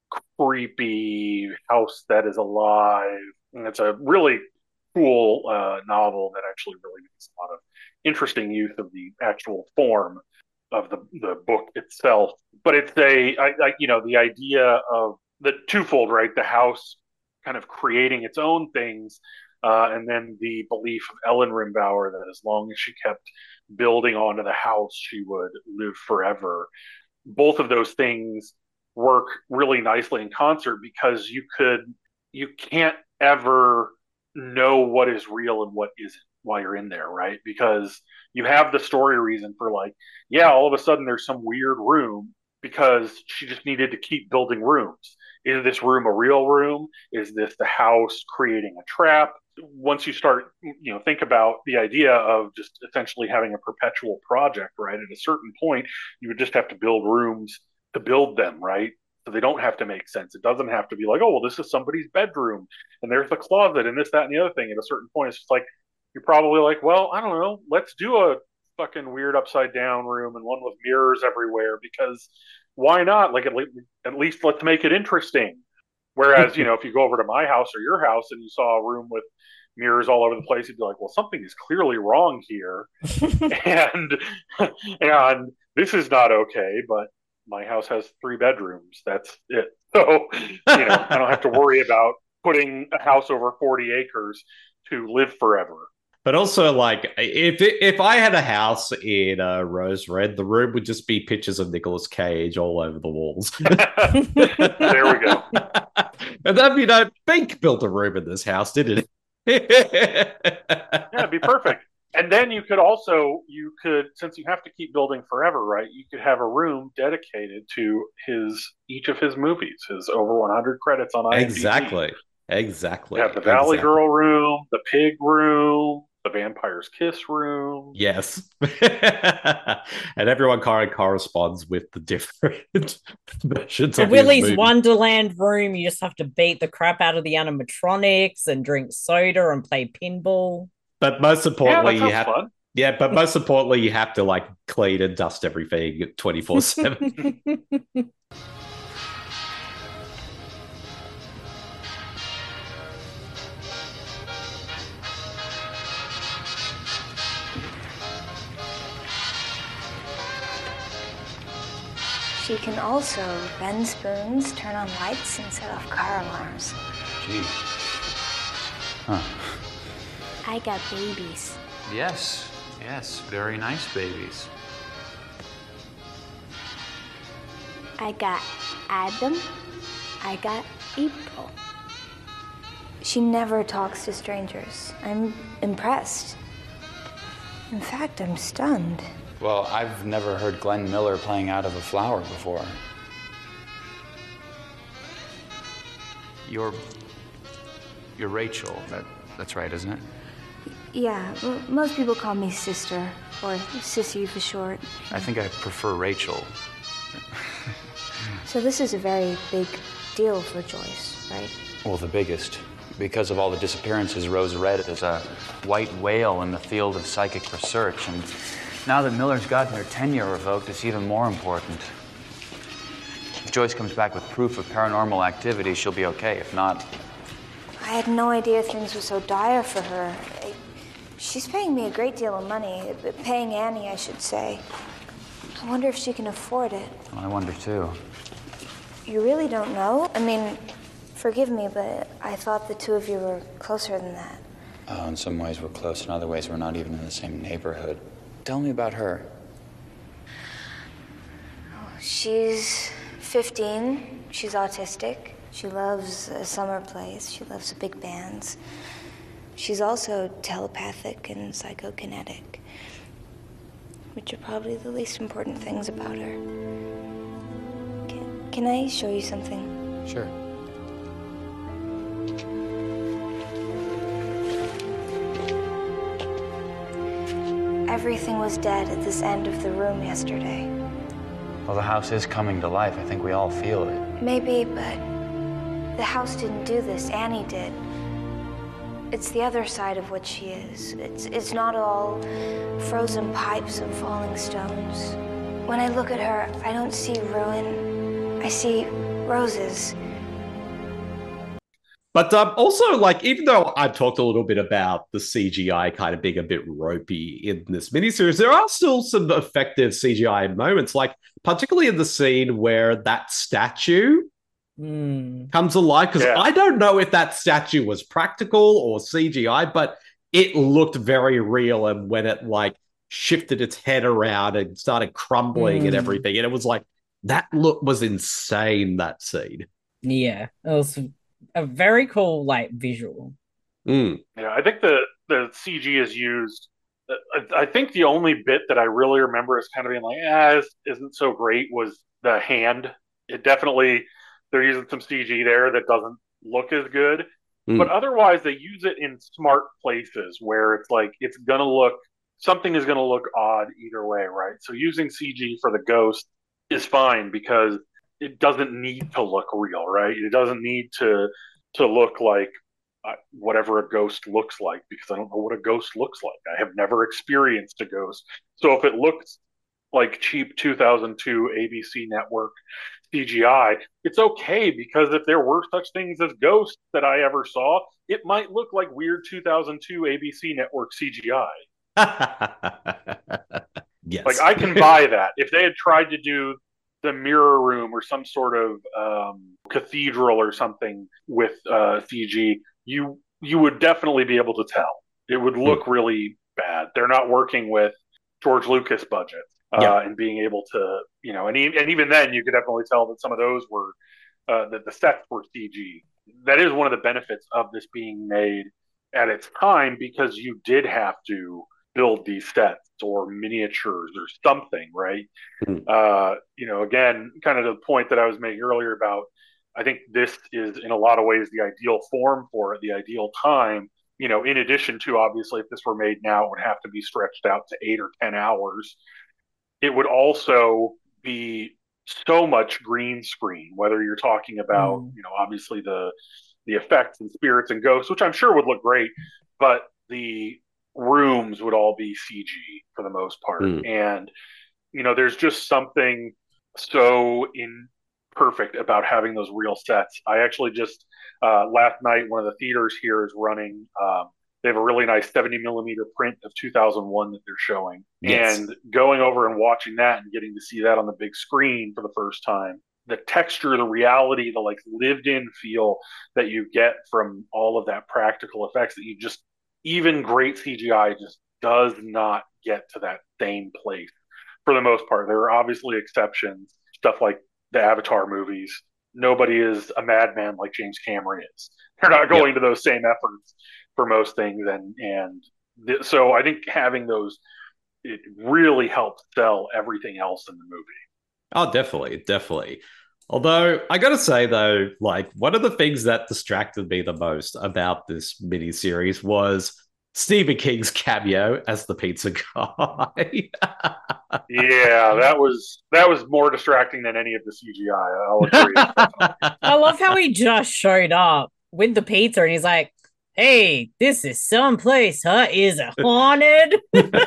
creepy house that is alive. And it's a really cool novel that actually really makes a lot of interesting use of the actual form of the book itself. But it's the idea of the twofold, right? The house kind of creating its own things, and then the belief of Ellen Rimbauer that as long as she kept building onto the house, she would live forever. Both of those things work really nicely in concert because you can't ever know what is real and what isn't while you're in there, right? Because you have the story reason for, like, yeah, all of a sudden there's some weird room because she just needed to keep building rooms. Is this room a real room? Is this the house creating a trap? Once you start, think about the idea of just essentially having a perpetual project, right? At a certain point, you would just have to build rooms to build them, right? So they don't have to make sense. It doesn't have to be like, oh, well, this is somebody's bedroom and there's the closet and this, that, and the other thing. At a certain point, it's just like, you're probably like, well, I don't know, let's do a fucking weird upside down room and one with mirrors everywhere, because why not? Like, at least let's make it interesting. Whereas, if you go over to my house or your house and you saw a room with mirrors all over the place, you'd be like, well, something is clearly wrong here. and this is not okay, but my house has 3 bedrooms. That's it. So, I don't have to worry about putting a house over 40 acres to live forever. But also, like, if I had a house in Rose Red, the room would just be pictures of Nicolas Cage all over the walls. There we go. And then, Bink built a room in this house, didn't it? Yeah, it'd be perfect. And then you could, since you have to keep building forever, right? You could have a room dedicated to each of his movies, his over 100 credits on IMDb. Exactly. You have the Valley Girl room, the Pig room, the Vampire's Kiss room. Yes. And everyone kind of corresponds with the different versions of Willy's Wonderland room, you just have to beat the crap out of the animatronics and drink soda and play pinball. But most importantly, fun. Most importantly, you have to, like, clean and dust everything 24/7. She can also bend spoons, turn on lights, and set off car alarms. Gee. Huh. I got babies. Yes, very nice babies. I got Adam. I got April. She never talks to strangers. I'm impressed. In fact, I'm stunned. Well, I've never heard Glenn Miller playing out of a flower before. You're Rachel. That's right, isn't it? Yeah, well, most people call me sister, or Sissy for short. I think I prefer Rachel. So this is a very big deal for Joyce, right? Well, the biggest. Because of all the disappearances, Rose Red is a white whale in the field of psychic research. And now that Miller's gotten her tenure revoked, it's even more important. If Joyce comes back with proof of paranormal activity, she'll be okay. If not... I had no idea things were so dire for her. She's paying me a great deal of money. Paying Annie, I should say. I wonder if she can afford it. Well, I wonder, too. You really don't know? I mean, forgive me, but I thought the two of you were closer than that. Oh, in some ways we're close. In other ways, we're not even in the same neighborhood. Tell me about her. She's 15. She's autistic. She loves summer plays. She loves big bands. She's also telepathic and psychokinetic, which are probably the least important things about her. Can I show you something? Sure. Everything was dead at this end of the room yesterday. Well, the house is coming to life. I think we all feel it. Maybe, but the house didn't do this. Annie did. It's the other side of what she is. It's not all frozen pipes and falling stones. When I look at her, I don't see ruin. I see roses. But also, like, even though I've talked a little bit about the CGI kind of being a bit ropey in this miniseries, there are still some effective CGI moments, like particularly in the scene where that statue comes alive. Because I don't know if that statue was practical or CGI, but it looked very real. And when it like shifted its head around and started crumbling and everything, and it was like, that look was insane, that scene. Yeah, it was a very cool, like, visual. Yeah, I think the CG is used. I think the only bit that I really remember is kind of being like, this isn't so great was the hand. It definitely, they're using some CG there that doesn't look as good. But otherwise, they use it in smart places where it's like, something is going to look odd either way, right? So using CG for the ghost is fine because it doesn't need to look real, right? It doesn't need to look like whatever a ghost looks like, because I don't know what a ghost looks like. I have never experienced a ghost. So if it looks like cheap 2002 ABC network CGI, it's okay, because if there were such things as ghosts that I ever saw, it might look like weird 2002 ABC network CGI. Yes. Like, I can buy that. If they had tried to do the mirror room or some sort of cathedral or something with CG, you would definitely be able to tell. It would look really bad. They're not working with George Lucas budgets and being able to, and even then you could definitely tell that some of those were that the sets were CG. That is one of the benefits of this being made at its time, because you did have to build these sets or miniatures or something, right? Again, kind of the point that I was making earlier about, I think this is in a lot of ways the ideal form for it, the ideal time. In addition to, obviously, if this were made now, it would have to be stretched out to 8 or 10 hours. It would also be so much green screen, whether you're talking about, obviously the effects and spirits and ghosts, which I'm sure would look great, but the rooms would all be CG for the most part. And, there's just something so perfect about having those real sets. I actually just, last night, one of the theaters here is running, They have a really nice 70 millimeter print of 2001 that they're showing. Yes. And going over and watching that and getting to see that on the big screen for the first time, the texture, the reality, the like lived in feel that you get from all of that practical effects that you just, even great CGI just does not get to that same place for the most part. There are obviously exceptions, stuff like the Avatar movies. Nobody is a madman like James Cameron is. They're not going to those same efforts for most things. So I think having those, it really helps sell everything else in the movie. Oh, definitely, definitely. Although I gotta say though, like one of the things that distracted me the most about this miniseries was Stephen King's cameo as the pizza guy. Yeah, that was more distracting than any of the CGI. I'll agree. I love how he just showed up with the pizza and he's like, "Hey, this is someplace, huh? Is it haunted?"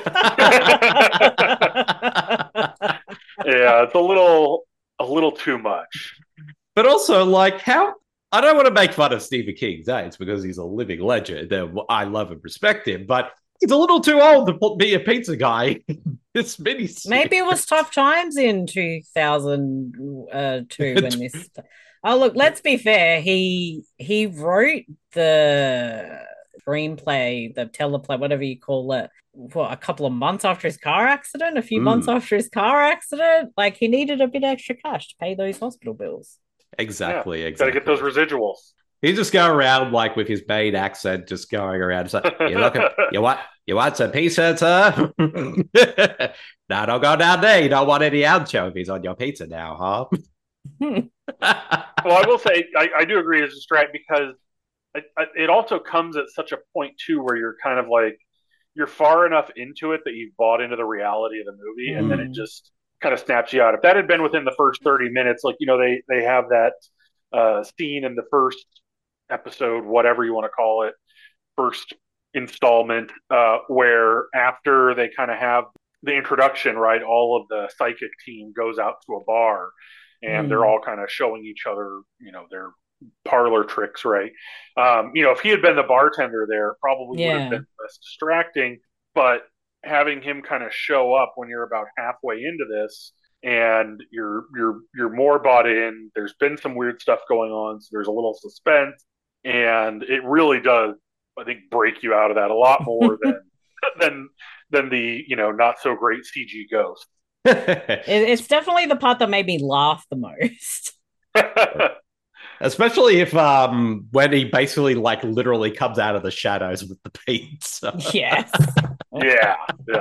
Yeah, it's a little too much. But also, like, how I don't want to make fun of Stephen King, it's because he's a living legend and I love and respect him, but he's a little too old to be a pizza guy. This miniseries. Maybe it was tough times in 2002 when this. Oh, look, let's be fair. He wrote the screenplay, the teleplay, whatever you call it, a couple of months after his car accident, a few months after his car accident. Like, he needed a bit extra cash to pay those hospital bills. Exactly. Gotta get those residuals. He just go around like with his Maine accent, just going around. It's like, you want some pizza, sir? No, don't go down there. You don't want any anchovies on your pizza now, huh? Well, I will say I do agree it's distract because it also comes at such a point too where you're kind of like you're far enough into it that you've bought into the reality of the movie, and then it just kind of snaps you out. If that had been within the first 30 minutes, like they have that scene in the first episode, whatever you want to call it, first installment, where after they kind of have the introduction, right, all of the psychic team goes out to a bar and they're all kind of showing each other, their parlor tricks, right? If he had been the bartender there, probably would have been less distracting, but having him kind of show up when you're about halfway into this and you're more bought in, there's been some weird stuff going on, so there's a little suspense, and it really does, I think, break you out of that a lot more than the not so great CG ghost. It's definitely the part that made me laugh the most. Especially if when he basically like literally comes out of the shadows with the pizza. Yes. Yeah.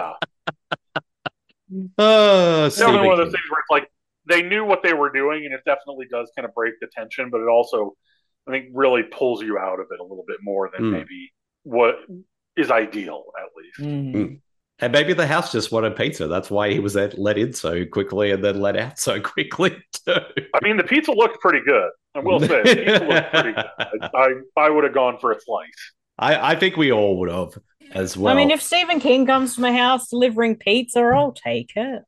It's definitely one of those things where it's like they knew what they were doing, and it definitely does kind of break the tension, but it also, I think, really pulls you out of it a little bit more than maybe what is ideal, at least. And maybe the house just wanted pizza. That's why he was let in so quickly and then let out so quickly, too. I mean, the pizza looked pretty good. I will say, the pizza looked pretty good. I would have gone for a slice. I think we all would have as well. I mean, if Stephen King comes to my house delivering pizza, I'll take it.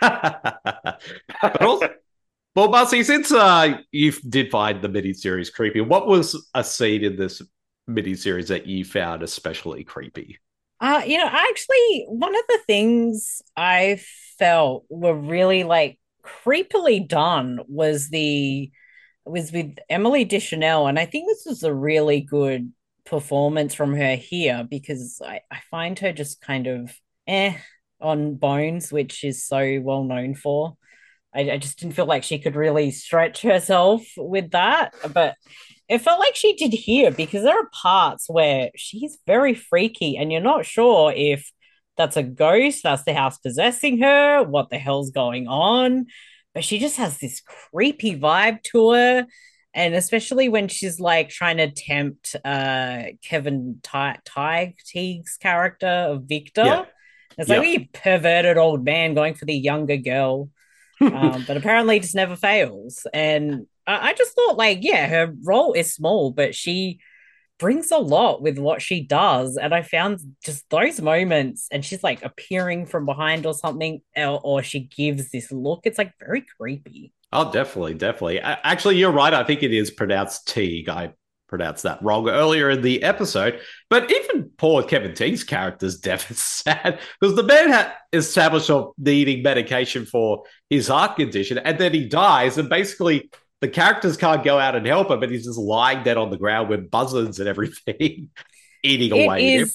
But also, well, Marcy, since you did find the miniseries creepy, what was a scene in this miniseries that you found especially creepy? Actually, one of the things I felt were really like creepily done was with Emily Deschanel, and I think this was a really good performance from her here because I find her just kind of on Bones, which is so well known for. I just didn't feel like she could really stretch herself with that, but it felt like she did here because there are parts where she's very freaky and you're not sure if that's a ghost, that's the house possessing her, what the hell's going on. But she just has this creepy vibe to her. And especially when she's like trying to tempt Kevin Teague's character of Victor. Yeah. It's like a perverted old man going for the younger girl. But apparently it just never fails. And I just thought, like, her role is small, but she brings a lot with what she does. And I found just those moments, and she's like appearing from behind or something, or she gives this look. It's like very creepy. Oh, definitely. Actually, you're right. I think it is pronounced Teague. I pronounced that wrong earlier in the episode. But even poor Kevin T's character's death is sad because the man had established of needing medication for his heart condition, and then he dies, and basically the characters can't go out and help him, but he's just lying dead on the ground with buzzards and everything eating away at him.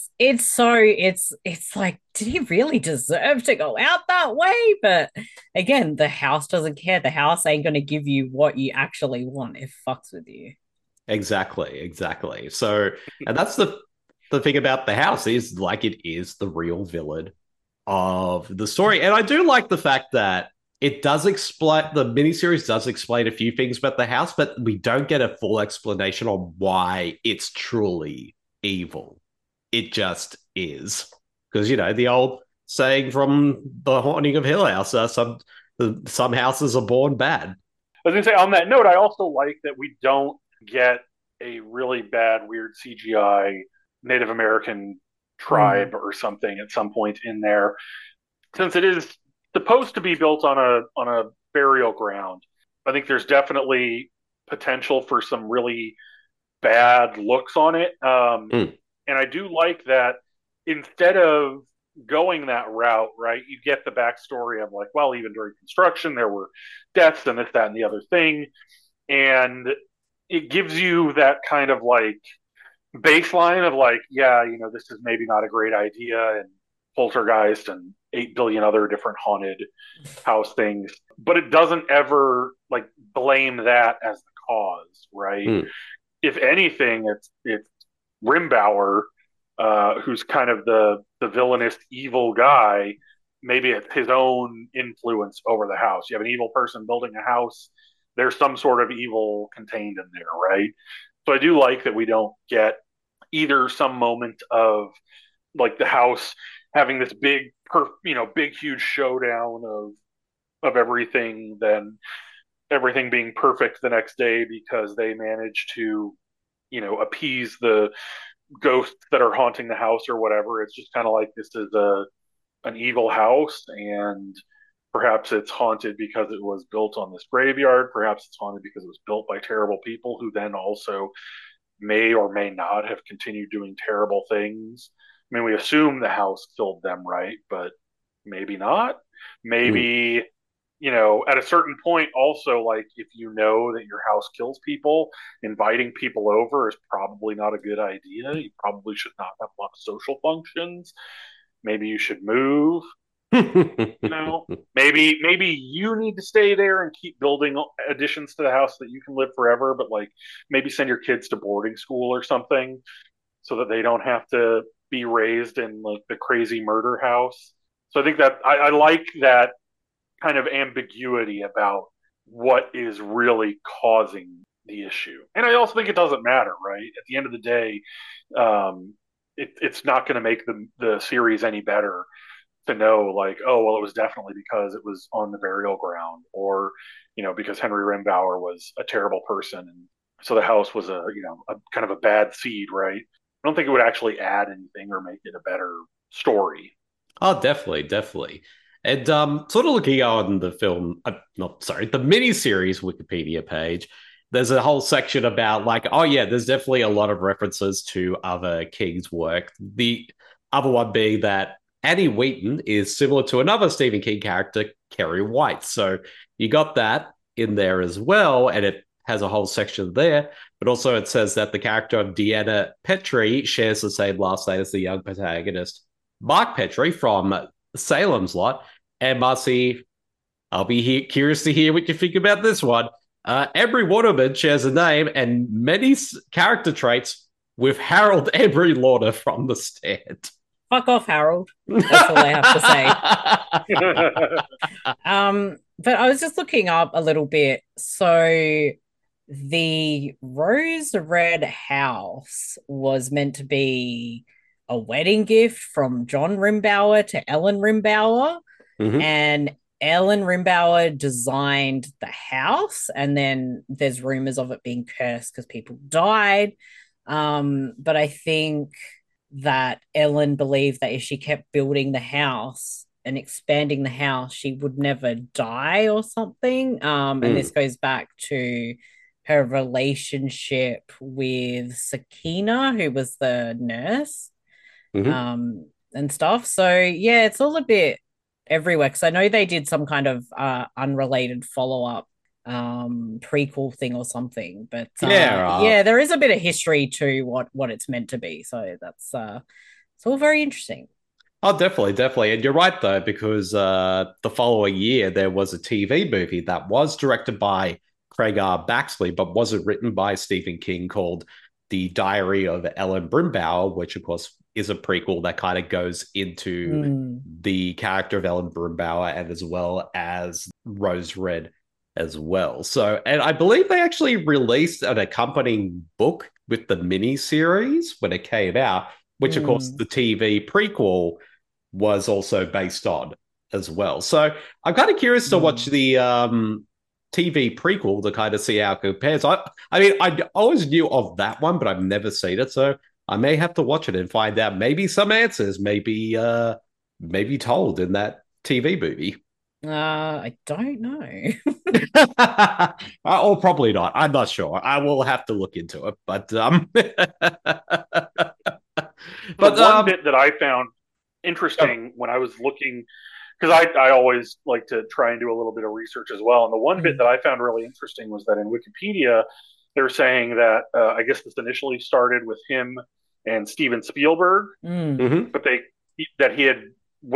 It's like, did he really deserve to go out that way? But again, the house doesn't care. The house ain't going to give you what you actually want. It fucks with you. Exactly. So, and that's the thing about the house is like it is the real villain of the story. And I do like the fact that it does explain, the miniseries does explain a few things about the house, but we don't get a full explanation on why it's truly evil. It just is. Because, the old saying from The Haunting of Hill House, some houses are born bad. I was going to say, on that note, I also like that we don't get a really bad, weird CGI Native American tribe or something at some point in there. Since it is supposed to be built on a burial ground, I think there's definitely potential for some really bad looks on it. And I do like that instead of going that route, right, you get the backstory of like, well, even during construction, there were deaths and this, that, and the other thing. And it gives you that kind of like baseline of like, yeah, this is maybe not a great idea, and Poltergeist and 8 billion other different haunted house things. But it doesn't ever like blame that as the cause, right? If anything, it's Rimbauer, who's kind of the villainous evil guy. Maybe it's his own influence over the house. You have an evil person building a house. There's some sort of evil contained in there, right? So I do like that we don't get either some moment of like the house having this big, huge showdown of everything, then everything being perfect the next day because they managed to, appease the ghosts that are haunting the house or whatever. It's just kind of like this is an evil house, and perhaps it's haunted because it was built on this graveyard. Perhaps it's haunted because it was built by terrible people who then also may or may not have continued doing terrible things. I mean, we assume the house killed them, right? But maybe not. Maybe, at a certain point also, like if you know that your house kills people, inviting people over is probably not a good idea. You probably should not have a lot of social functions. Maybe you should move. Maybe you need to stay there and keep building additions to the house so that you can live forever, but like maybe send your kids to boarding school or something so that they don't have to be raised in like the crazy murder house. So I think that I like that kind of ambiguity about what is really causing the issue. And I also think it doesn't matter, right? At the end of the day, it's not going to make the series any better to know like, oh, well, it was definitely because it was on the burial ground, or, because Henry Rimbauer was a terrible person. And so the house was a kind of a bad seed, right? I don't think it would actually add anything or make it a better story. Oh, definitely. And sort of looking on the the miniseries Wikipedia page, there's a whole section about like, oh yeah, there's definitely a lot of references to other King's work. The other one being that Annie Wheaton is similar to another Stephen King character, Kerry White. So you got that in there as well, and it has a whole section there. But also it says that the character of Deanna Petrie shares the same last name as the young protagonist, Mark Petrie from Salem's Lot. And Marcy, I'll be curious to hear what you think about this one. Embry Waterman shares a name and many character traits with Harold Embry Lauder from The Stand. Fuck off, Harold. That's all I have to say. But I was just looking up a little bit. So the Rose Red house was meant to be a wedding gift from John Rimbauer to Ellen Rimbauer. And Ellen Rimbauer designed the house, and then there's rumors of it being cursed because people died. But I think that Ellen believed that if she kept building the house and expanding the house, she would never die or something. And this goes back to her relationship with Sakina, who was the nurse, and stuff. So yeah, it's all a bit everywhere. Because I know they did some kind of unrelated follow-up prequel thing or something, but yeah, there is a bit of history to what it's meant to be. So that's it's all very interesting. Oh, definitely. And you're right, though, because the following year, there was a TV movie that was directed by Craig R. Baxley, but wasn't written by Stephen King, called The Diary of Ellen Brimbauer, which, of course, is a prequel that kind of goes into the character of Ellen Brimbauer and as well as Rose Red as well. So, and I believe they actually released an accompanying book with the miniseries when it came out, which, of course, the TV prequel was also based on as well. So I'm kind of curious to watch the TV prequel to kind of see how it compares. I mean, I always knew of that one, but I've never seen it. So I may have to watch it and find out maybe some answers, maybe told in that TV movie. I don't know. Or probably not. I'm not sure. I will have to look into it. But one bit that I found interesting when I was looking, because I always like to try and do a little bit of research as well. And the one bit that I found really interesting was that in Wikipedia, they're saying that I guess this initially started with him and Steven Spielberg, but that he had,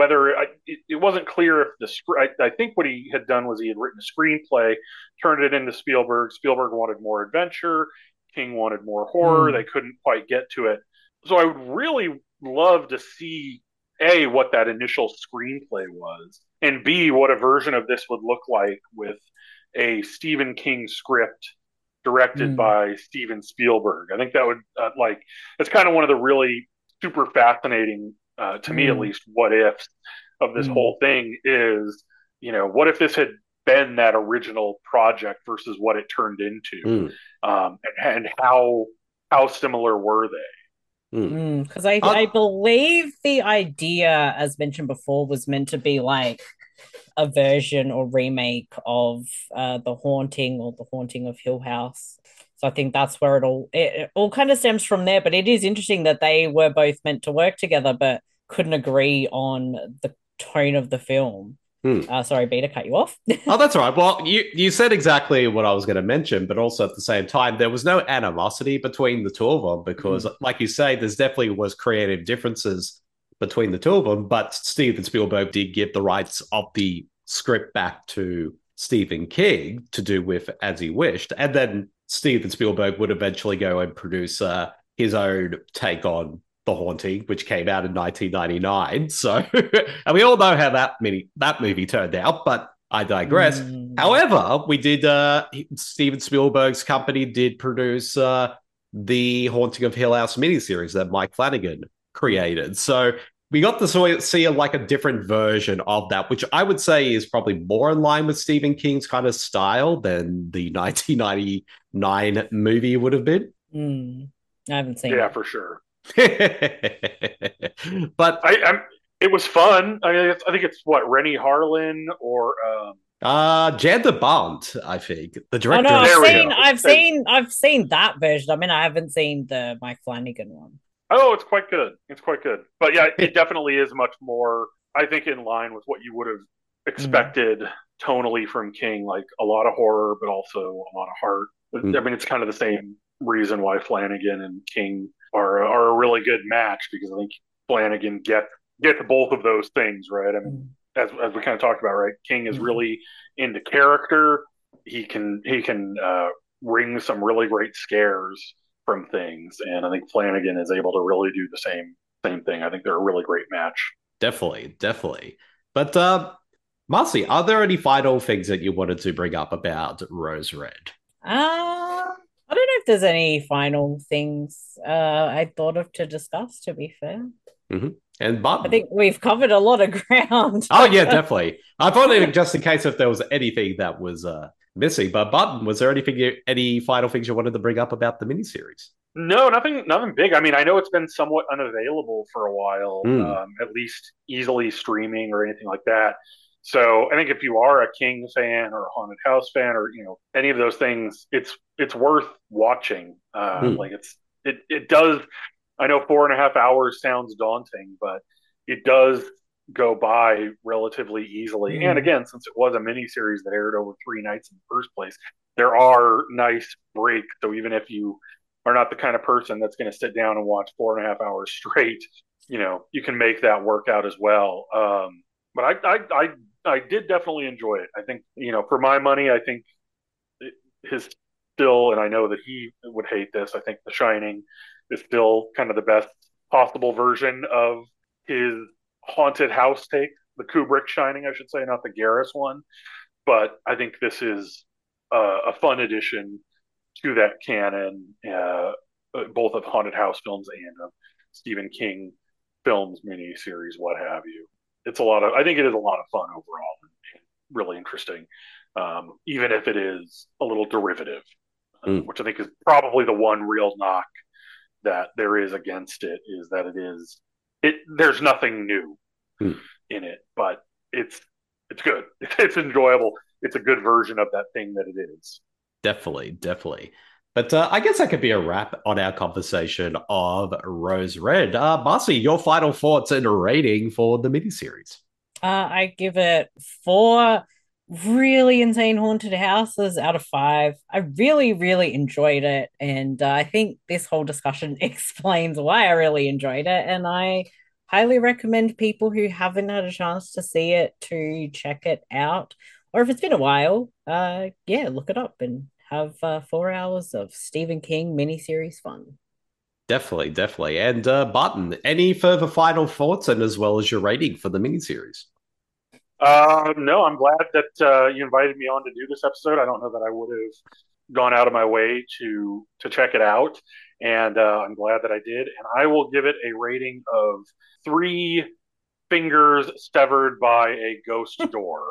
it wasn't clear if I think what he had done was he had written a screenplay, turned it into Spielberg. Spielberg wanted more adventure. King wanted more horror. They couldn't quite get to it. So I would really love to see A, what that initial screenplay was, and B, what a version of this would look like with a Stephen King script directed by Steven Spielberg. I think that would it's kind of one of the really super fascinating, to me at least, what ifs of this whole thing is, what if this had been that original project versus what it turned into, and how similar were they? Because I believe the idea, as mentioned before, was meant to be like a version or remake of The Haunting or The Haunting of Hill House. So I think that's where it all kind of stems from there. But it is interesting that they were both meant to work together, but couldn't agree on the tone of the film. Sorry, B, to cut you off. Oh, that's all right. Well, you said exactly what I was going to mention, but also at the same time, there was no animosity between the two of them because, like you say, there's definitely was creative differences between the two of them, but Steven Spielberg did give the rights of the script back to Stephen King to do with as he wished. And then Steven Spielberg would eventually go and produce his own take on The Haunting, which came out in 1999. So, and we all know how that movie turned out, but I digress. However, we did, Steven Spielberg's company did produce the Haunting of Hill House miniseries that Mike Flanagan created. So we got to see like a different version of that, which I would say is probably more in line with Stephen King's kind of style than the 1999 movie would have been. I haven't seen it. For sure. But it was fun. I think it's what, Rennie Harlin or Jan de Bont, I think, the director. Oh, no, I've seen that version. I mean, I haven't seen the Mike Flanagan one. Oh, it's quite good. But yeah, it definitely is much more, I think, in line with what you would have expected tonally from King, like a lot of horror, but also a lot of heart. I mean, it's kind of the same reason why Flanagan and King are a really good match, because I think Flanagan gets both of those things, right? I mean, as we kind of talked about, right? King is really into character. He can ring some really great scares from things, and I think Flanagan is able to really do the same thing. I think they're a really great match. Definitely. But Marcy, are there any final things that you wanted to bring up about Rose Red? I don't know if there's any final things I thought of to discuss, to be fair. And Button, I think we've covered a lot of ground. Oh yeah, definitely. I thought just in case if there was anything that was missing. But Button, was there any final things you wanted to bring up about the miniseries? No, nothing big. I mean, I know it's been somewhat unavailable for a while, at least easily streaming or anything like that. So I think if you are a King fan or a haunted house fan or any of those things, it's worth watching. Like it does. I know 4.5 hours sounds daunting, but it does go by relatively easily. And again, since it was a miniseries that aired over 3 nights in the first place, there are nice breaks. So even if you are not the kind of person that's going to sit down and watch 4.5 hours straight, you can make that work out as well. But I did definitely enjoy it. I think, for my money, I think his still, and I know that he would hate this, I think The Shining is still kind of the best possible version of his haunted house take, the Kubrick Shining, I should say, not the Garris one. But I think this is a fun addition to that canon, both of haunted house films and of Stephen King films, miniseries, what have you. I think it is a lot of fun overall and really interesting, even if it is a little derivative, which I think is probably the one real knock that there is against it, is that there's nothing new in it, but it's good. It's enjoyable. It's a good version of that thing that it is. Definitely. But I guess that could be a wrap on our conversation of Rose Red. Marcy, your final thoughts and a rating for the miniseries? I give it 4 really insane haunted houses out of 5. I really, really enjoyed it. And I think this whole discussion explains why I really enjoyed it. And I highly recommend people who haven't had a chance to see it to check it out. Or if it's been a while, look it up and have 4 hours of Stephen King miniseries fun. Definitely. And Barton, any further final thoughts and as well as your rating for the miniseries? No, I'm glad that you invited me on to do this episode. I don't know that I would have gone out of my way to check it out, and I'm glad that I did. And I will give it a rating of 3 fingers severed by a ghost door.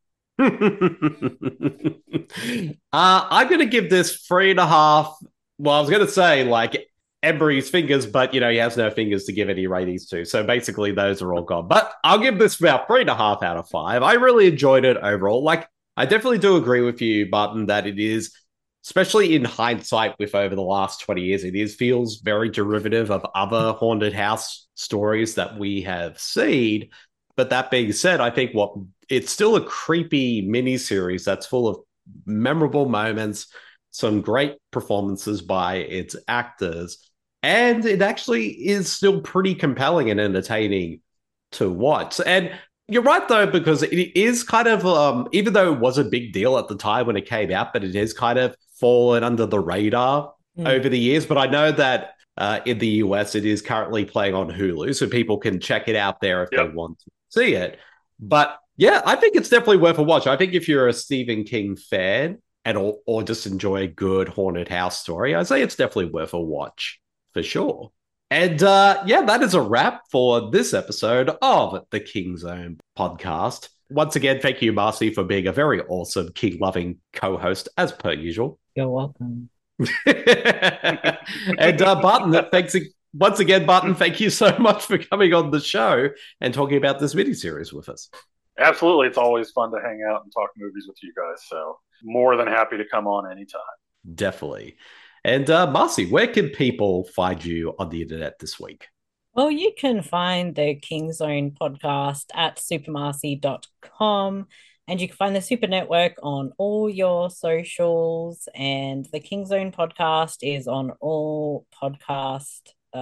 I'm going to give this 3.5. Well, I was going to say like Embry's fingers, but he has no fingers to give any ratings to. So basically those are all gone. But I'll give this about 3.5 out of 5. I really enjoyed it overall. Like, I definitely do agree with you, Barton, that it is, especially in hindsight with over the last 20 years, feels very derivative of other haunted house stories that we have seen. But that being said, I think it's still a creepy miniseries that's full of memorable moments, some great performances by its actors, and it actually is still pretty compelling and entertaining to watch. And you're right, though, because it is kind of, even though it was a big deal at the time when it came out, but it has kind of fallen under the radar over the years. But I know that in the US, it is currently playing on Hulu, so people can check it out there if they want to see it. But yeah, I think it's definitely worth a watch. I think if you're a Stephen King fan or just enjoy a good haunted house story, I'd say it's definitely worth a watch for sure. And that is a wrap for this episode of the King Zone podcast. Once again, thank you, Marcy, for being a very awesome King-loving co-host, as per usual. You're welcome. And Barton, once again, Barton, thank you so much for coming on the show and talking about this miniseries with us. Absolutely. It's always fun to hang out and talk movies with you guys. So more than happy to come on anytime. Definitely. And Marcy, where can people find you on the internet this week? Well, you can find the King Zone podcast at supermarcy.com, and you can find the Super Network on all your socials, and the King Zone podcast is on all podcast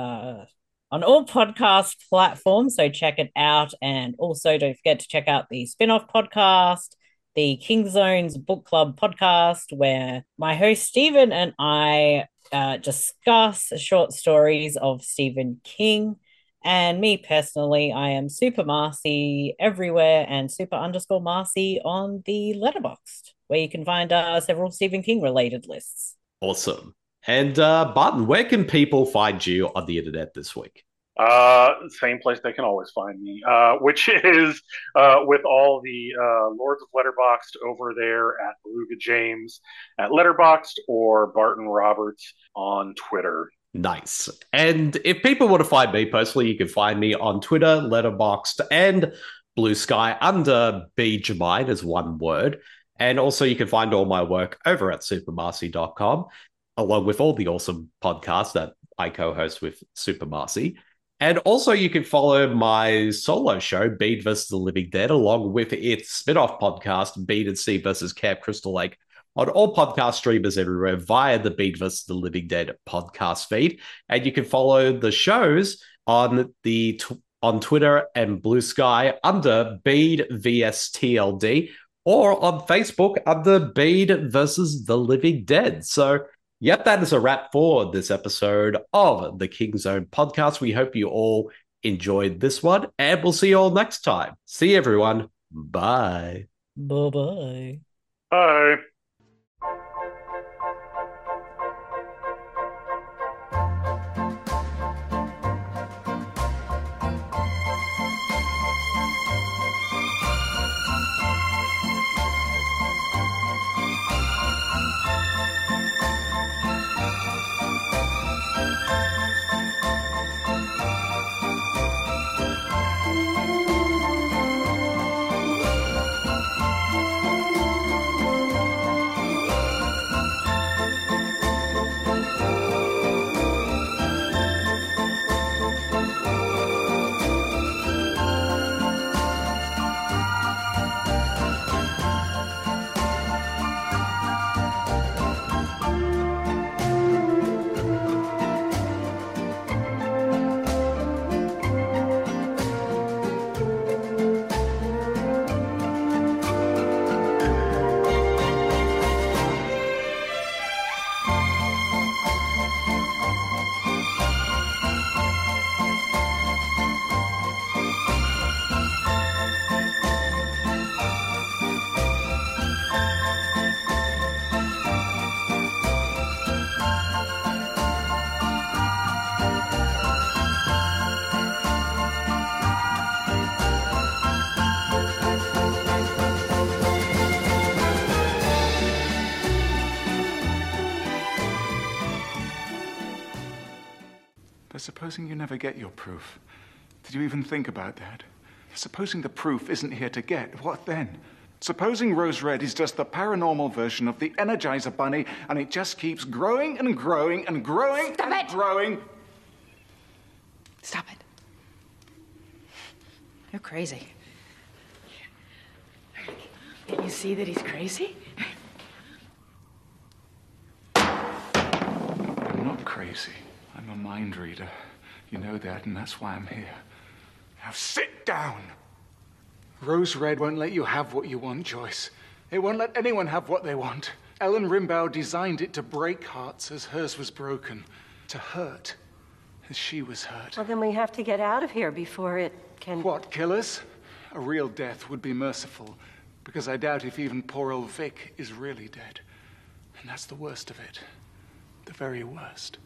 platforms, so check it out. And also don't forget to check out the spin-off podcast, the King Zone's Book Club podcast, where my host Stephen and I discuss short stories of Stephen King. And me personally, I am Super Marcy everywhere and Super_Marcy on the Letterboxd, where you can find several Stephen King related lists. Awesome. And Barton, where can people find you on the internet this week? Same place they can always find me, which is with all the Lords of Letterboxd over there at Beluga James at Letterboxd or Barton Roberts on Twitter. Nice. And if people want to find me personally, you can find me on Twitter, Letterboxd, and Blue Sky under B Jamide as one word. And also you can find all my work over at supermarcy.com, along with all the awesome podcasts that I co-host with Super Marcy. And also you can follow my solo show, Bede vs. the Living Dead, along with its spin-off podcast, Bede and Steve vs. Camp Crystal Lake, on all podcast streamers everywhere via the Bede vs. the Living Dead podcast feed. And you can follow the shows on on Twitter and Blue Sky under Bede vs. TLD, or on Facebook under Bede versus the Living Dead. So, yep, that is a wrap for this episode of the King Zone podcast. We hope you all enjoyed this one, and we'll see you all next time. See you, everyone. Bye. Bye-bye. Bye. But supposing you never get your proof, did you even think about that? Supposing the proof isn't here to get, what then? Supposing Rose Red is just the paranormal version of the Energizer Bunny, and it just keeps growing and growing and growing and growing. Stop it. You're crazy. Can you see that he's crazy? I'm not crazy. I'm a mind reader. You know that, and that's why I'm here. Now sit down. Rose Red won't let you have what you want, Joyce. It won't let anyone have what they want. Ellen Rimbaud designed it to break hearts as hers was broken, to hurt as she was hurt. Well, then we have to get out of here before it can... What, kill us? A real death would be merciful, because I doubt if even poor old Vic is really dead. And that's the worst of it. The very worst.